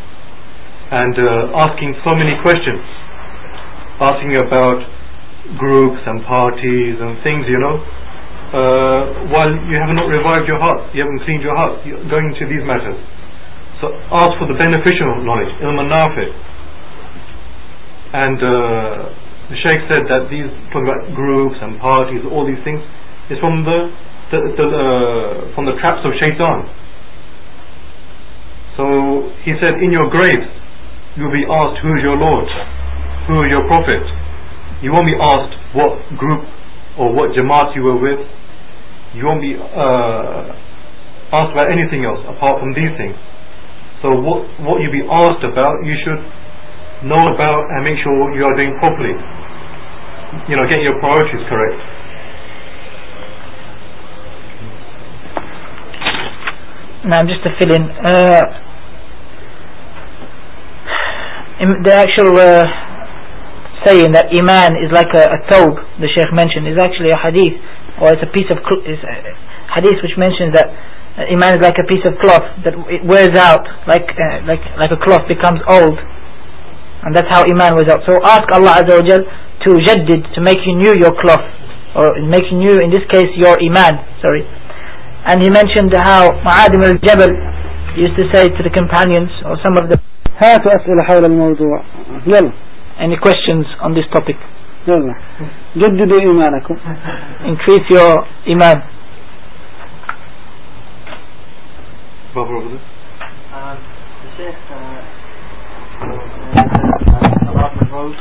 Speaker 2: and uh, asking so many questions, asking about groups and parties and things, you know, uh, while you have not revived your heart, you haven't cleaned your heart, you're going into these matters. So ask for the beneficial knowledge, ilm nafi. And uh, the Shaykh said that these, talking about groups and parties, all these things, is from the, the, the uh, from the traps of shaitan. So he said, in your graves you will be asked, who is your Lord, who is your Prophet. You won't be asked what group or what Jamaat you were with. You won't be uh, asked about anything else apart from these things. So what what you be asked about, you should know about and make sure you are doing properly. You know, get your priorities correct.
Speaker 3: Now, just to fill in, uh, the actual uh, saying that Iman is like a, a thawb, the Shaykh mentioned, is actually a hadith, or it's a piece of cl- is a hadith which mentions that uh, Iman is like a piece of cloth that it wears out, like uh, like like a cloth becomes old, and that's how Iman wears out. So ask Allah Azza wa Jal to jaddid, to make you new your cloth, or make you new, in this case, your Iman. Sorry. And he mentioned how Ma'adim al-Jabal used to say to the companions or some of the
Speaker 1: هاتوا أسئلة حول الموضوع. يلا.
Speaker 3: Any questions on this topic?
Speaker 1: يلا. جددوا إيمانكم.
Speaker 3: Increase your iman.
Speaker 2: Brother over there.
Speaker 4: Um, the Sheikh uh, about the road.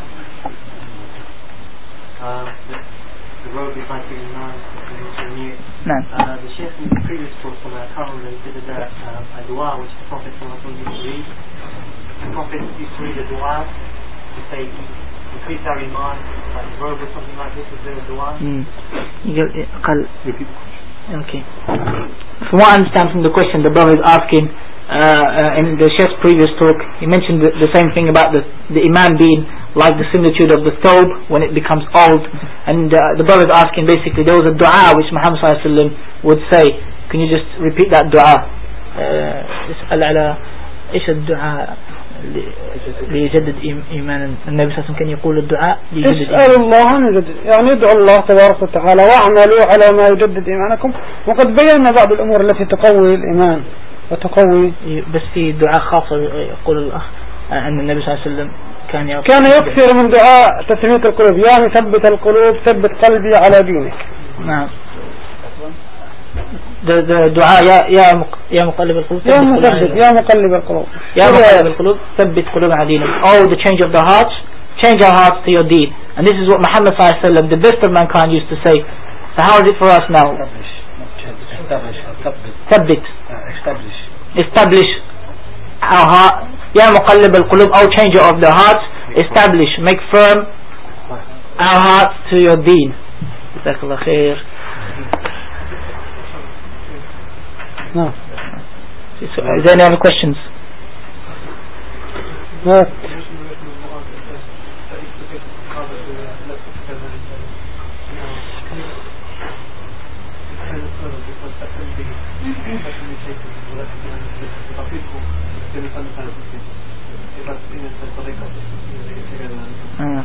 Speaker 4: Uh, the, the road we find through Iman, the new.
Speaker 3: No.
Speaker 4: Uh, the Sheikh in the previous talk from uh, Carol did a, uh, a dua which the Prophet used to read. The Prophet used to read a dua to say increase our Iman, like the road or something like this. Is there a dua?
Speaker 3: Mm. قال
Speaker 2: Repeat the question.
Speaker 3: Okay. From what I understand from the question, the brother is asking, uh, uh, in the Sheikh's previous talk, he mentioned the, the same thing about the, the Iman being like the similitude of the thobe when it becomes old. And uh, the brother is asking, basically, there was a dua which Muhammad sallallahu alaihi wasallam would say. Can you just repeat that dua? اسأل على إيش الدعاء ليجدد إيمان النبي صلى الله عليه وسلم كان يقول الدعاء ليجدد
Speaker 1: اسأل الله أن يجدد، يعني ادعوا الله تبارك وتعالى واعملوا على ما يجدد إيمانكم. وقد بينا بعض الأمور التي تقوي الإيمان وتقوي.
Speaker 3: بس في دعاء خاص يقول الأخ أن النبي صلى الله عليه وسلم كان
Speaker 1: كان يكثر من دعاء تثبيت القلوب، يعني ثبت القلوب ثبت قلبي على دينك.
Speaker 3: نعم. دعاء يا يا يا مقلب القلوب
Speaker 1: يا مقلب يا مقلب القلوب
Speaker 3: يا مقلب القلوب ثبت قلوب على دينك. Oh, the change of the hearts, change our hearts to your deen. And this is what Muhammad sallallahu alaihi wasallam, the best of mankind, used to say. So how is it for us now? ثبت, establish, establish our heart. يا مقلب القلوب, oh changer of the hearts, establish, make firm our hearts to your deen. جزاك الله خير.
Speaker 1: No.
Speaker 3: Is there any other questions?
Speaker 1: No.
Speaker 3: Uh,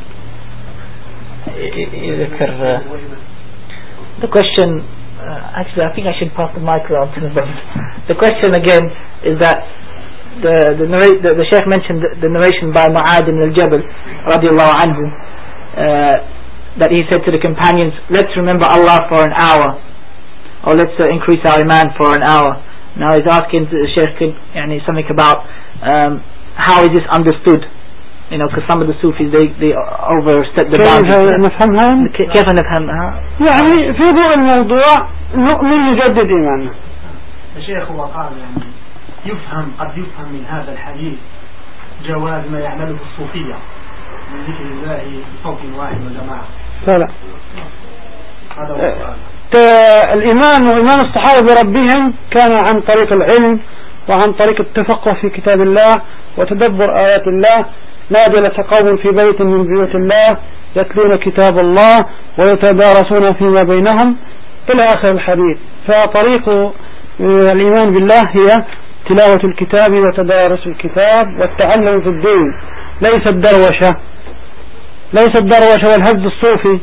Speaker 3: the question, uh, actually I think I should pass the mic around to the brothers. The question again is that the the, narrate, the, the Sheikh mentioned the, the narration by Mu'adh ibn al-Jabal radiallahu anhu, uh, that he said to the companions, let's remember Allah for an hour, or let's uh, increase our iman for an hour. Now he's asking the Sheikh yani, something about um, how is this understood, you know, because some of the Sufis they they overstep the boundaries.
Speaker 1: نفهمها؟
Speaker 3: كيف نفهمها؟
Speaker 1: يعني في ضوء الموضوع نؤمن يجدد إيماننا.
Speaker 5: الشيخ هو قال يعني يفهم قد يفهم من هذا الحديث جواز ما يعمله الصوفية من ذكر الله بصوت واحد وجماعة.
Speaker 1: لا لا.
Speaker 5: هذا هو السؤال.
Speaker 1: الإيمان وإيمان الصحابة بربهم كان عن طريق العلم وعن طريق التفقه في كتاب الله وتدبر آيات الله. ما جلس قوم في بيت من بيوت الله يتلون كتاب الله ويتدارسون فيما بينهم إلى آخر الحديث. فطريق الإيمان بالله هي تلاوة الكتاب وتدارس الكتاب والتعلم في الدين، ليس الدروشة، ليس الدروشة والهز الصوفي،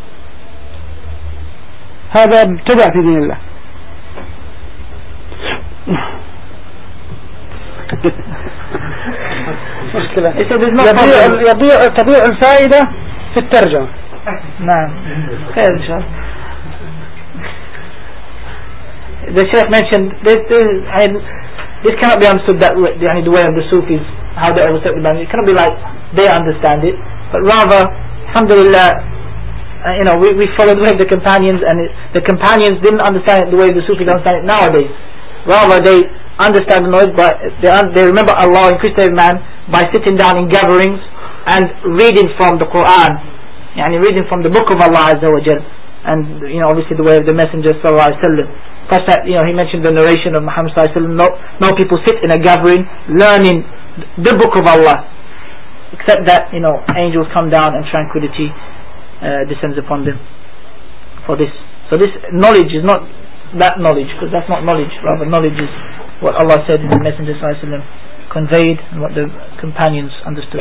Speaker 1: هذا ابتدع في دين الله. مشكلة يضيع, يضيع تضيع الفائدة في الترجمة.
Speaker 3: نعم خير إن شاء الله. The Sheikh mentioned this, this, I mean, this cannot be understood that way, I mean, the way of the Sufis, how they overstep the boundary. It cannot be like they understand it, but rather, alhamdulillah, uh, you know, we, we follow the way of the companions, and it, the companions didn't understand it the way the Sufis understand it nowadays. Rather, they understand the knowledge, but they, they remember Allah, increase their iman by sitting down in gatherings and reading from the Quran, yani reading from the book of Allah Azza wa Jal, and you know, obviously the way of the Messenger Sallallahu Alaihi Wasallam. Such that, you know, he mentioned the narration of Muhammad Sallallahu Alaihi Wasallam. No, no people sit in a gathering learning the book of Allah, except that, you know, angels come down and tranquility uh, descends upon them for this. So this knowledge is not that knowledge, because that's not knowledge. Rather, knowledge is what Allah said in the Messenger Sallallahu Alaihi Wasallam conveyed and what the companions understood.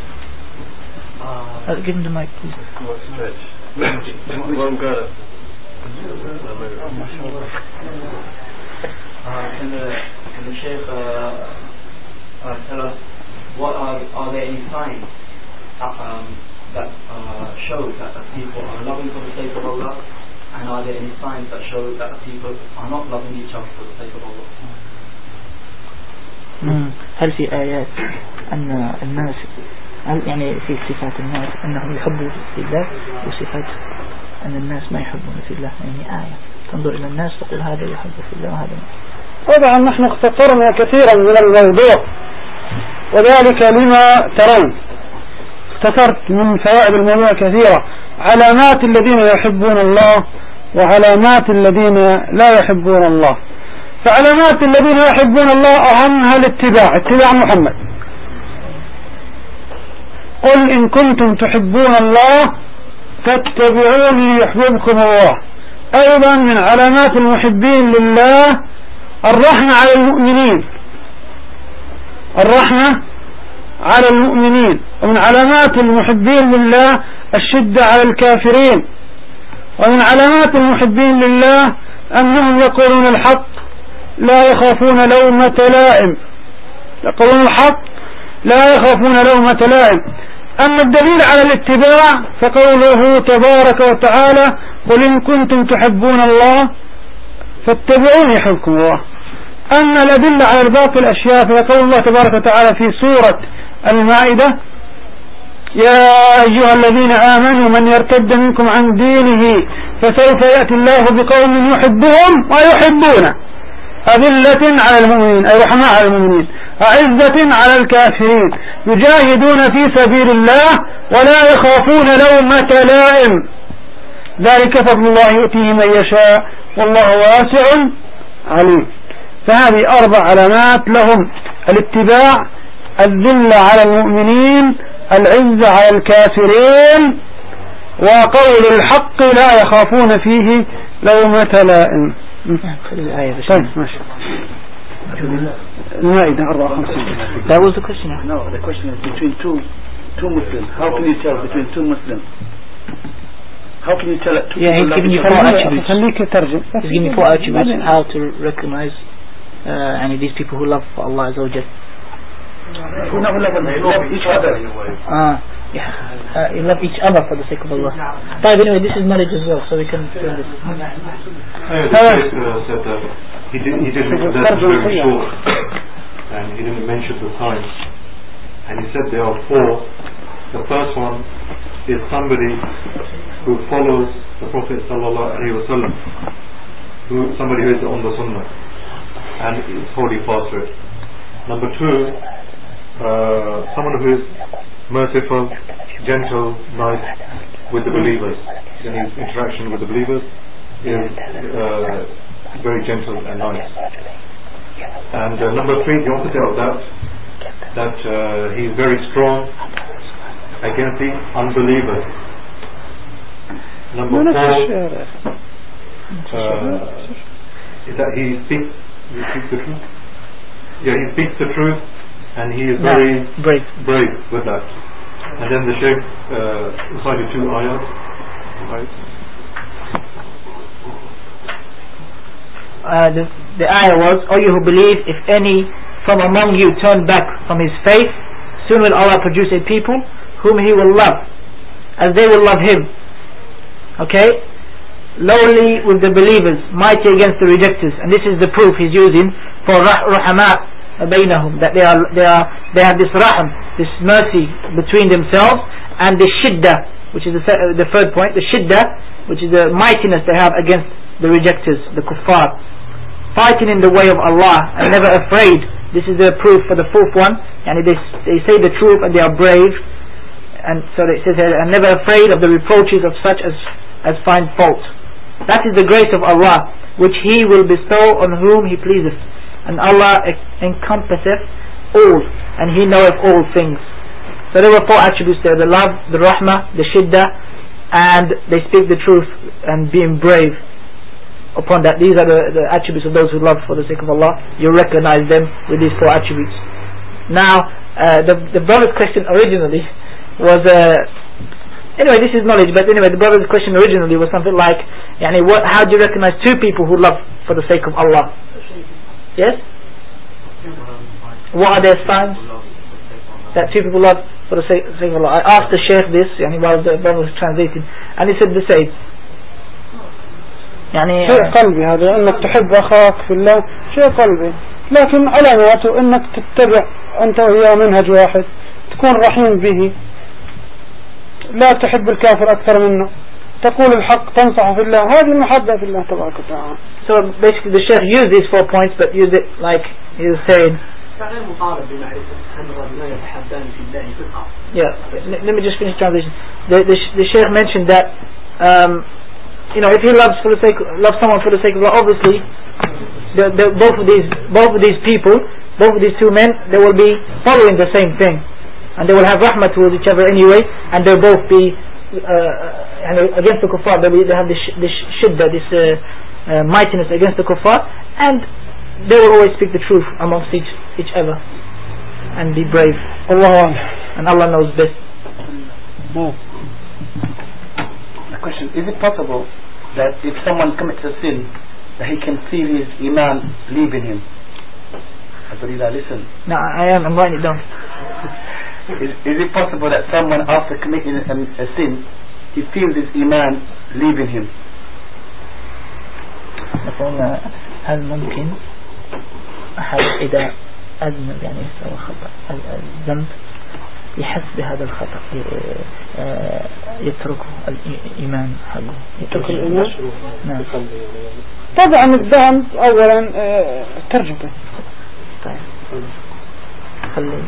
Speaker 3: Uh, give him the mic, please.
Speaker 6: One girl. can the can the Shaykh uh, uh, tell us what are are there any signs that, um, that uh, show that the people are loving for the sake of Allah, and are there any signs that show that the people are not loving each other for the sake of Allah?
Speaker 3: هل في آيات أن الناس هل يعني في صفات الناس أنهم يحبون في الله وصفات أن الناس ما يحبون في الله؟ يعني آية تنظر إلى الناس تقول هذا يحب في الله وهذا ما.
Speaker 1: طبعا نحن اختصرنا كثيرا من الموضوع وذلك لما ترون، اختصرت من فوائد الموضوع كثيرة. علامات الذين يحبون الله وعلامات الذين لا يحبون الله. فعلامات الذين يحبون الله أهمها الاتباع، اتباع محمد. قل إن كنتم تحبون الله فاتبعوني يحببكم الله. أيضا من علامات المحبين لله الرحمة على المؤمنين، الرحمة على المؤمنين. ومن علامات المحبين لله الشدة على الكافرين. ومن علامات المحبين لله أنهم يقولون الحق لا يخافون لومة لائم، يقولون الحق لا يخافون لومة لائم. أما الدليل على الاتباع فقوله تبارك وتعالى قل إن كنتم تحبون الله فاتبعوني يحببكم الله. أما الأدلة على باقي الأشياء فيقول الله تبارك وتعالى في سورة المائدة يا أيها الذين آمنوا من يرتد منكم عن دينه فسوف يأتي الله بقوم يحبهم ويحبونه أذلة على المؤمنين أي رحماء على المؤمنين أعزة على الكافرين يجاهدون في سبيل الله ولا يخافون لومة لائم ذلك فضل الله يؤتيه من يشاء والله واسع عليم. فهذه أربع علامات لهم: الاتباع، الذل على المؤمنين، العزة على الكافرين، وقول الحق لا يخافون فيه لومة لائم. طيب ماشي. المائدة أربعة وخمسين.
Speaker 3: That was the question.
Speaker 7: No, the question is between two two Muslims. How can you tell between two Muslims? How can you tell it? Two
Speaker 3: yeah, he's giving you four attributes. He's giving you four attributes how to recognize uh, and these people who love for Allah Azza wa Jal.
Speaker 7: Who love, love each other.
Speaker 3: Ah, yeah. Uh, you love each other for the sake of Allah. But anyway, this is marriage as well, so we can do this.
Speaker 2: Uh, the Sheikh uh, said that he did he did that very short, and he didn't mention the time. And he said there are four. The first one is somebody who follows the Prophet sallallahu alaihi wasallam, who somebody who is on the Sunnah and is wholly fast for it. Number two, uh, someone who is merciful, gentle, nice with the believers. In his interaction with the believers is uh, very gentle and nice. And uh, number three, the opposite of that, that uh, he is very strong against the unbelievers. Number four uh, is that he speaks, he speaks the truth. Yeah, he speaks the truth, and he is very
Speaker 3: no, brave.
Speaker 2: brave with that. And then the Shaykh uh, recited two ayahs. Right.
Speaker 3: Uh, the, the ayah was, O you who believe, if any from among you turn back from his faith, soon will Allah produce a people whom he will love, as they will love him. Okay? Lowly with the believers, mighty against the rejectors. And this is the proof he's using for rahama bainahum, that they are they are they have this rahm, this mercy between themselves, and the shiddah, which is the, the third point, the shiddah, which is the mightiness they have against the rejectors, the kuffar, fighting in the way of Allah and never afraid. This is the proof for the fourth one, and they they say the truth and they are brave, and so it says here, and never afraid of the reproaches of such as as find fault. That is the grace of Allah, which He will bestow on whom He pleaseth, and Allah encompasseth all, and He knoweth all things. So there were four attributes there: the love, the rahmah, the shiddah, and they speak the truth and being brave. Upon that, these are the, the attributes of those who love for the sake of Allah. You recognize them with these four attributes. Now, uh, the, the brother's question originally was uh, Anyway, this is knowledge, but anyway, the brother's question originally was something like, yani, what, how do you recognize two people who love for the sake of Allah? Yes? What are their signs that two people love for the sake, sake of Allah? I asked the Shaykh this, yani, while the brother was translating, and he said the same. يعني
Speaker 1: شيء قلبي هذا انك تحب اخاك في الله شيء قلبي لكن علاماته انك تتبع انت وياه منهج واحد تكون رحيم به لا تحب الكافر اكثر منه تقول الحق تنصح في الله هذه المحبة في الله تبارك وتعالى.
Speaker 3: So basically the Shaykh used these four points but used it like he was saying. Yeah, let, let me just finish translation. The, the, the Shaykh mentioned that um, you know, if he loves for the sake, loves someone for the sake of Allah, obviously, the, the, both of these, both of these people, both of these two men, they will be following the same thing, and they will have rahmah towards each other anyway, and they'll both be uh, against the kuffar. They, they have this, this shiddah, this uh, uh, mightiness against the kuffar, and they will always speak the truth amongst each each other, and be brave.
Speaker 1: Allah,
Speaker 3: and Allah knows best.
Speaker 1: No.
Speaker 7: Question, is it possible that if someone commits a sin that he can feel his iman leaving him? I believe I listen.
Speaker 3: No, I am, I'm writing it down.
Speaker 7: is, is it possible that someone after committing a, a sin he feels his iman leaving him?
Speaker 3: مثلا هل ممكن أحد إذا أذنب يعني سوى خطأ الذنب يحس بهذا الخطأ يتركه الإيمان حقه
Speaker 1: يترك الإيمان
Speaker 3: نعم.
Speaker 1: طبعا الذنب أولا ترجمة
Speaker 3: طيب خلي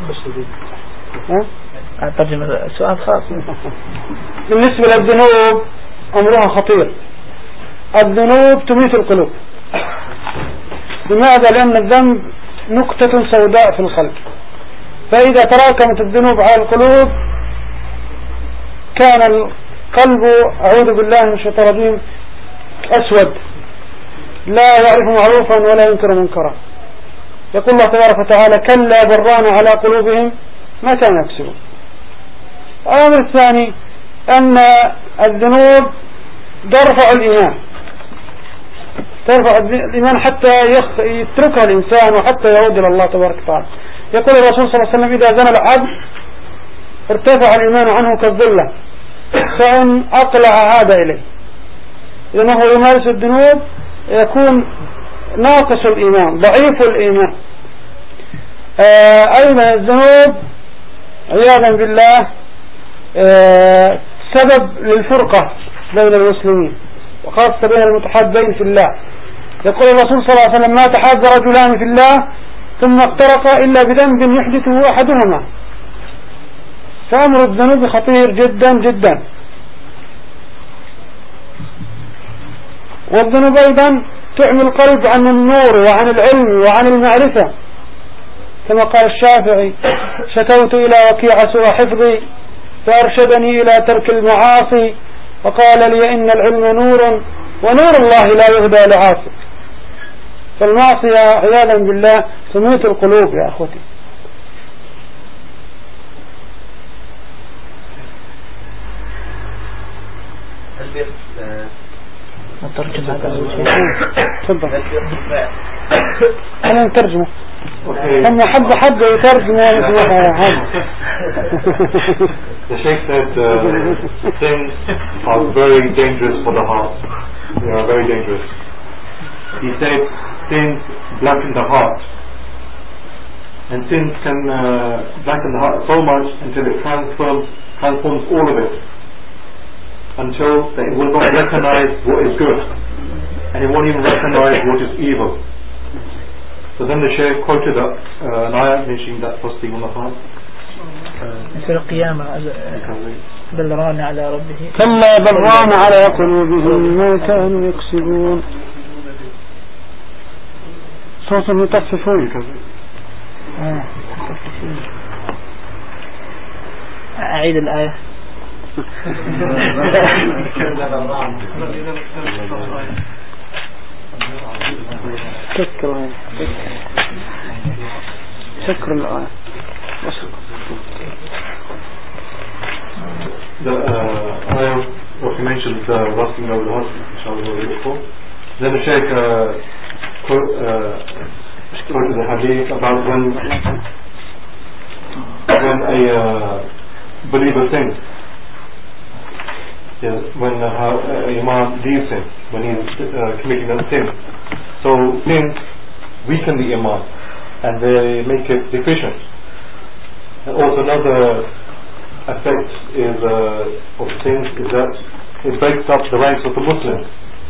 Speaker 3: أترجم السؤال خاص.
Speaker 1: بالنسبة للذنوب أمرها خطير. الذنوب تميت القلوب. لماذا؟ لأن الذنب نكتة سوداء في القلب، فإذا تراكمت الذنوب على القلوب كان القلب أعوذ بالله من الشيطان الرجيم أسود لا يعرف معروفا ولا ينكر منكرا. يقول الله تبارك وتعالى كلا بران على قلوبهم ما كانوا يكسبون. الأمر الثاني أن الذنوب ترفع الإيمان، ترفع الإيمان حتى يتركها الإنسان وحتى يعود إلى الله تبارك وتعالى. يقول الرسول صلى الله عليه وسلم إذا زنى العبد ارتفع الإيمان عنه كالظلة فإن أقلع عاد إليه. إذا هو يمارس الذنوب يكون ناقص الإيمان ضعيف الإيمان. آه أيضا الذنوب عياذا بالله آه سبب للفرقة بين المسلمين وخاصة بين المتحابين في الله. يقول الرسول صلى الله عليه وسلم ما تحاب رجلان في الله ثم افترقا إلا بذنب يحدثه أحدهما. فأمر الذنوب خطير جدا جدا. والذنوب أيضا تعمي القلب عن النور وعن العلم وعن المعرفة، كما قال الشافعي شكوت إلى وكيع سوء حفظي فأرشدني إلى ترك المعاصي وقال لي إن العلم نور ونور الله لا يهدى لعاصي. فالمعصية عياذا بالله تميت القلوب يا أخوتي.
Speaker 3: نترجم هذا الشيء.
Speaker 1: تفضل. أنا نترجمه. أما حد حد يترجم يعني.
Speaker 2: The Sheikh said uh, things are very dangerous for the heart. They are very dangerous. He said sins blacken the heart, and sins can uh, blacken the heart so much until it transforms transforms all of it, until that it will not recognize what is good, and it won't even recognize what is evil. So then the Shaykh quoted uh, an ayah mentioning that first thing on the heart.
Speaker 3: مثل القيامة بل ران على ربه
Speaker 1: كلا بل ران على قلوبهم ما كانوا يكسبون. صوت يطففون.
Speaker 3: أعيد الآية.
Speaker 1: شكرا شكرا الآية.
Speaker 2: the uh, ayah what he mentioned, the uh, rusting of the husband, inshallah. Then the Shaykh uh, quote, uh, quoted the hadith about when when a uh, believer sins, yes, when uh, uh, Imam leaves him, when he's uh, committing a sin. So sins weaken the Imam and they make it deficient. And also another effect is uh, of sins is that it breaks up the ranks of the Muslims.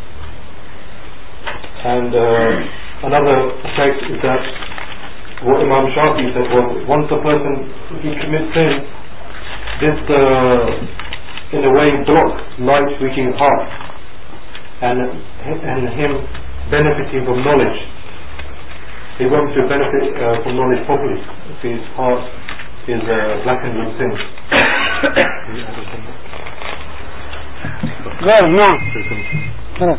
Speaker 2: And uh, another effect is that what Imam Shafi said was, once a person he commits sin, this uh, in a way blocks light reaching his heart and and him benefiting from knowledge. He won't to benefit uh, from knowledge properly if his heart is uh, blackened with sin.
Speaker 1: غير نعم خلاص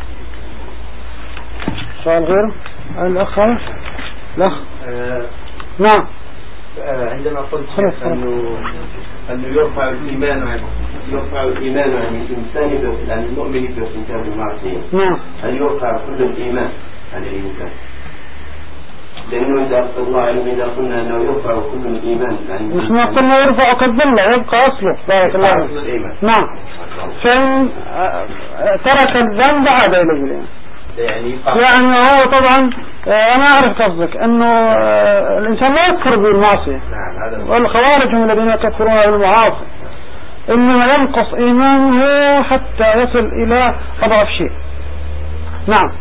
Speaker 1: سؤال غير الأخ الأخ نعم
Speaker 8: عندما قلت أنه أنه يرفع الإيمان عن يرفع الإيمان عن الإنسان عن المؤمن بارتكاب المعصية.
Speaker 1: نعم.
Speaker 8: أن يرفع كل الإيمان عن الإنسان. لأنه إذا الله علم إذا قلنا أنه يرفع كل الإيمان عن
Speaker 1: نحن قلنا يرفع كالظلة يبقى أصله بارك الله نعم. فإن ترك الذنب عاد إلى الإيمان.
Speaker 8: يعني
Speaker 1: يعني هو طبعا أنا أعرف قصدك أنه الإنسان لا يكفر بالمعصية والخوارج هم الذين يكفرون بالمعاصي إنما ينقص إيمانه حتى يصل إلى أضعف شيء. نعم.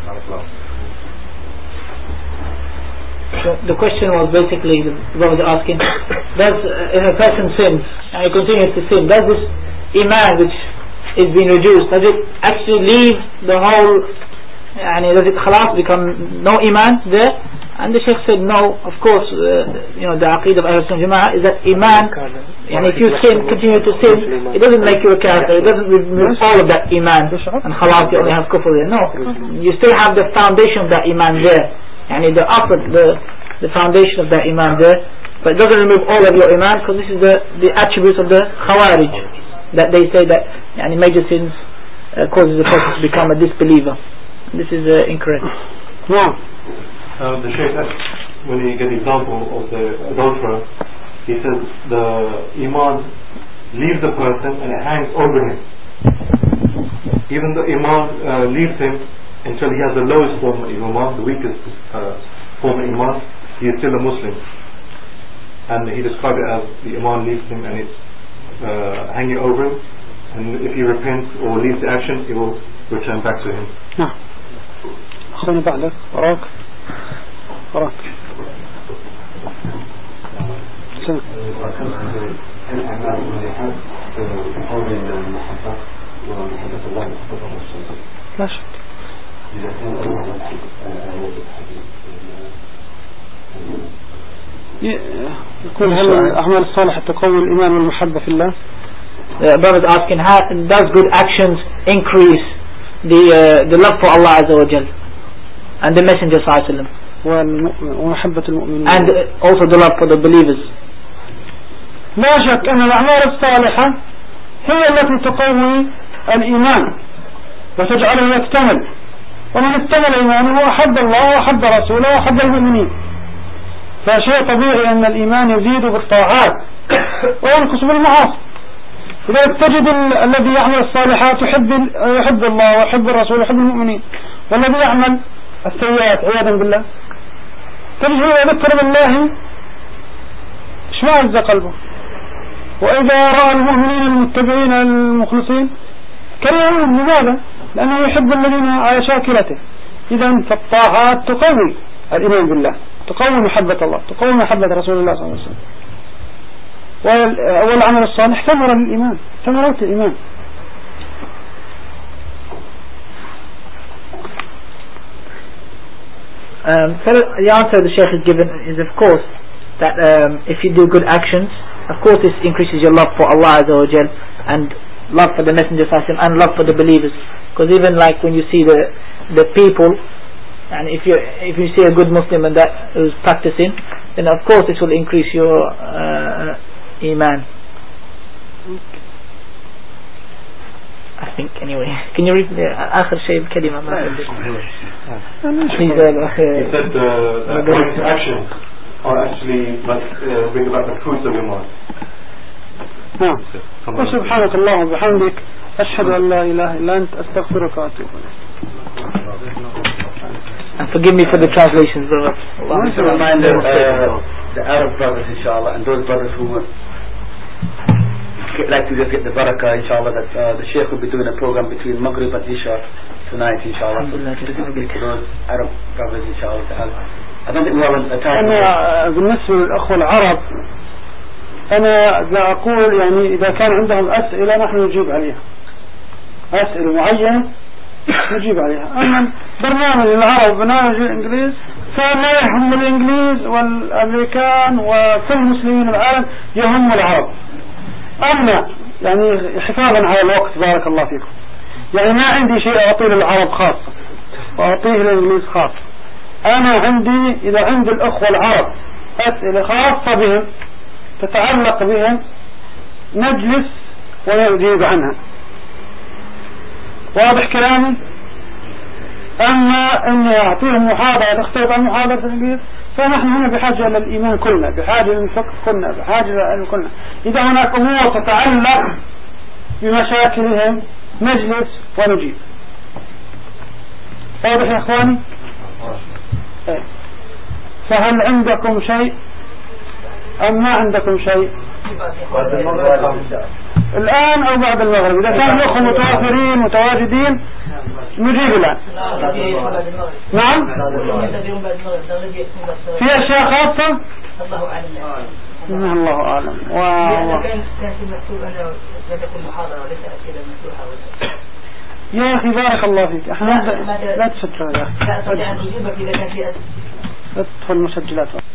Speaker 3: So the question was basically, the brother was asking, does uh, if a person sins and he continues to sin, does this iman which is being reduced, does it actually leave the whole, يعني does it خلاص become no iman there? And the Shaykh said no, of course, uh, you know, the aqeedah of Ahl Sunnah Jama'ah is that iman, and if you sin, continue to sin, it doesn't make you a kafir, it doesn't remove all of that iman, and خلاص you only have kufr there. No, you still have the foundation of that iman there. Yani the upper, the, the foundation of that iman there, but it doesn't remove all of your iman, because this is the, the attributes of the khawarij, that they say that yani major sins uh, causes a person to become a disbeliever. And this is uh, incorrect.
Speaker 1: Yeah.
Speaker 2: Uh, the Shaykh, when he gave the example of the adulterer, he says the iman leaves the person and it hangs over him. Even the iman uh, leaves him until he has the lowest form of iman, the weakest uh, form of iman, he is still a Muslim. And he described it as the iman leaves him and it's uh, hanging over him, and if he repents or leaves the action, it will return back to him.
Speaker 1: نعم. أخونا بعدك وراك وراك سنة
Speaker 8: الأعمال والصالحات بقول المحبة ومحبة الله ومحبة الرسول.
Speaker 1: لا شك.
Speaker 8: إذا كان الله
Speaker 1: يقول هل الأعمال الصالحة تقوي الإيمان والمحبة في الله؟
Speaker 3: The brother is asking, how does good actions increase the uh, the love for Allah Azza wa Jal and the Messenger Sallallahu Alaihi Wasallam,
Speaker 1: ومحبة المؤمنين,
Speaker 3: and also the love for the believers?
Speaker 1: لا شك أن الأعمال الصالحة هي التي تقوي الإيمان وتجعله يكتمل، ومن اكتمل إيمانه أحب الله وأحب رسوله وأحب المؤمنين. فشيء طبيعي أن الإيمان يزيد بالطاعات وينقص بالمعاصي. لذلك تجد الذي يعمل الصالحات يحب يحب الله ويحب الرسول ويحب المؤمنين، والذي يعمل السيئات عياذا بالله تجد هو يذكر بالله اشمئز قلبه، وإذا رأى المؤمنين المتبعين المخلصين كرههم. لماذا؟ لأنه يحب الذين على شاكلته. إذن فالطاعات تقوي الإيمان بالله، تقوي محبة الله، تقوي محبة رسول الله صلى الله عليه وسلم. والعمل الصالح ثمرة للإيمان، ثمرات الإيمان.
Speaker 3: Um, so the answer the Shaykh has given is, of course, that um, if you do good actions, of course this increases your love for Allah Azza wa Jal and love for the Messenger and love for the believers. Because even like when you see the the people, and if you if you see a good Muslim and that who's practicing, then of course this will increase your uh, iman. I think anyway. Can you read the آخر شيء بكلمة ما
Speaker 2: He said uh, that right actions are actually must uh, bring about the fruits of your mind.
Speaker 1: نعم. وسبحانك اللهم وبحمدك أشهد أن لا إله إلا أنت أستغفرك وأتوب إليك.
Speaker 3: And forgive me for the translations, brother.
Speaker 7: Just a reminder, uh, the Arab brothers, inshallah, and those brothers who would like to just get the barakah, inshallah, that uh, the Sheikh will be doing a program between Maghrib and Isha tonight, inshallah. Specifically for those Arab brothers, inshallah. I don't think we have a time.
Speaker 1: أنا بالنسبة للأخوة العرب أنا لا أقول يعني إذا كان عندهم أسئلة نحن نجيب عليها، أسئلة معينة نجيب عليها. أما برنامج العرب برنامج الإنجليز فلا يهم الإنجليز والأمريكان وكل مسلمين العالم، يهم العرب. أما يعني حفاظا على الوقت بارك الله فيكم، يعني ما عندي شيء أعطيه للعرب خاصة وأعطيه للإنجليز خاصة. أنا عندي إذا عند الأخوة العرب أسئلة خاصة بهم تتعلق بهم نجلس ونجيب عنها. واضح كلامي؟ أما أني أعطيهم محاضرة تختلف عن محاضرة الإنجليز فنحن هنا بحاجة إلى الإيمان كلنا، بحاجة للفقه كلنا، بحاجة إلى العلم كلنا. إذا هناك أمور تتعلق بمشاكلهم نجلس ونجيب. واضح يا إخواني؟ إيه. فهل عندكم شيء أم ما عندكم شيء؟ الآن أو بعد المغرب إذا كان الأخوة متوافرين متواجدين نجيب الآن. نعم في أشياء خاصة الله أعلم. الله أعلم. يا أخي بارك الله فيك احنا لا تسجل يا أخي ادخل مسجلات.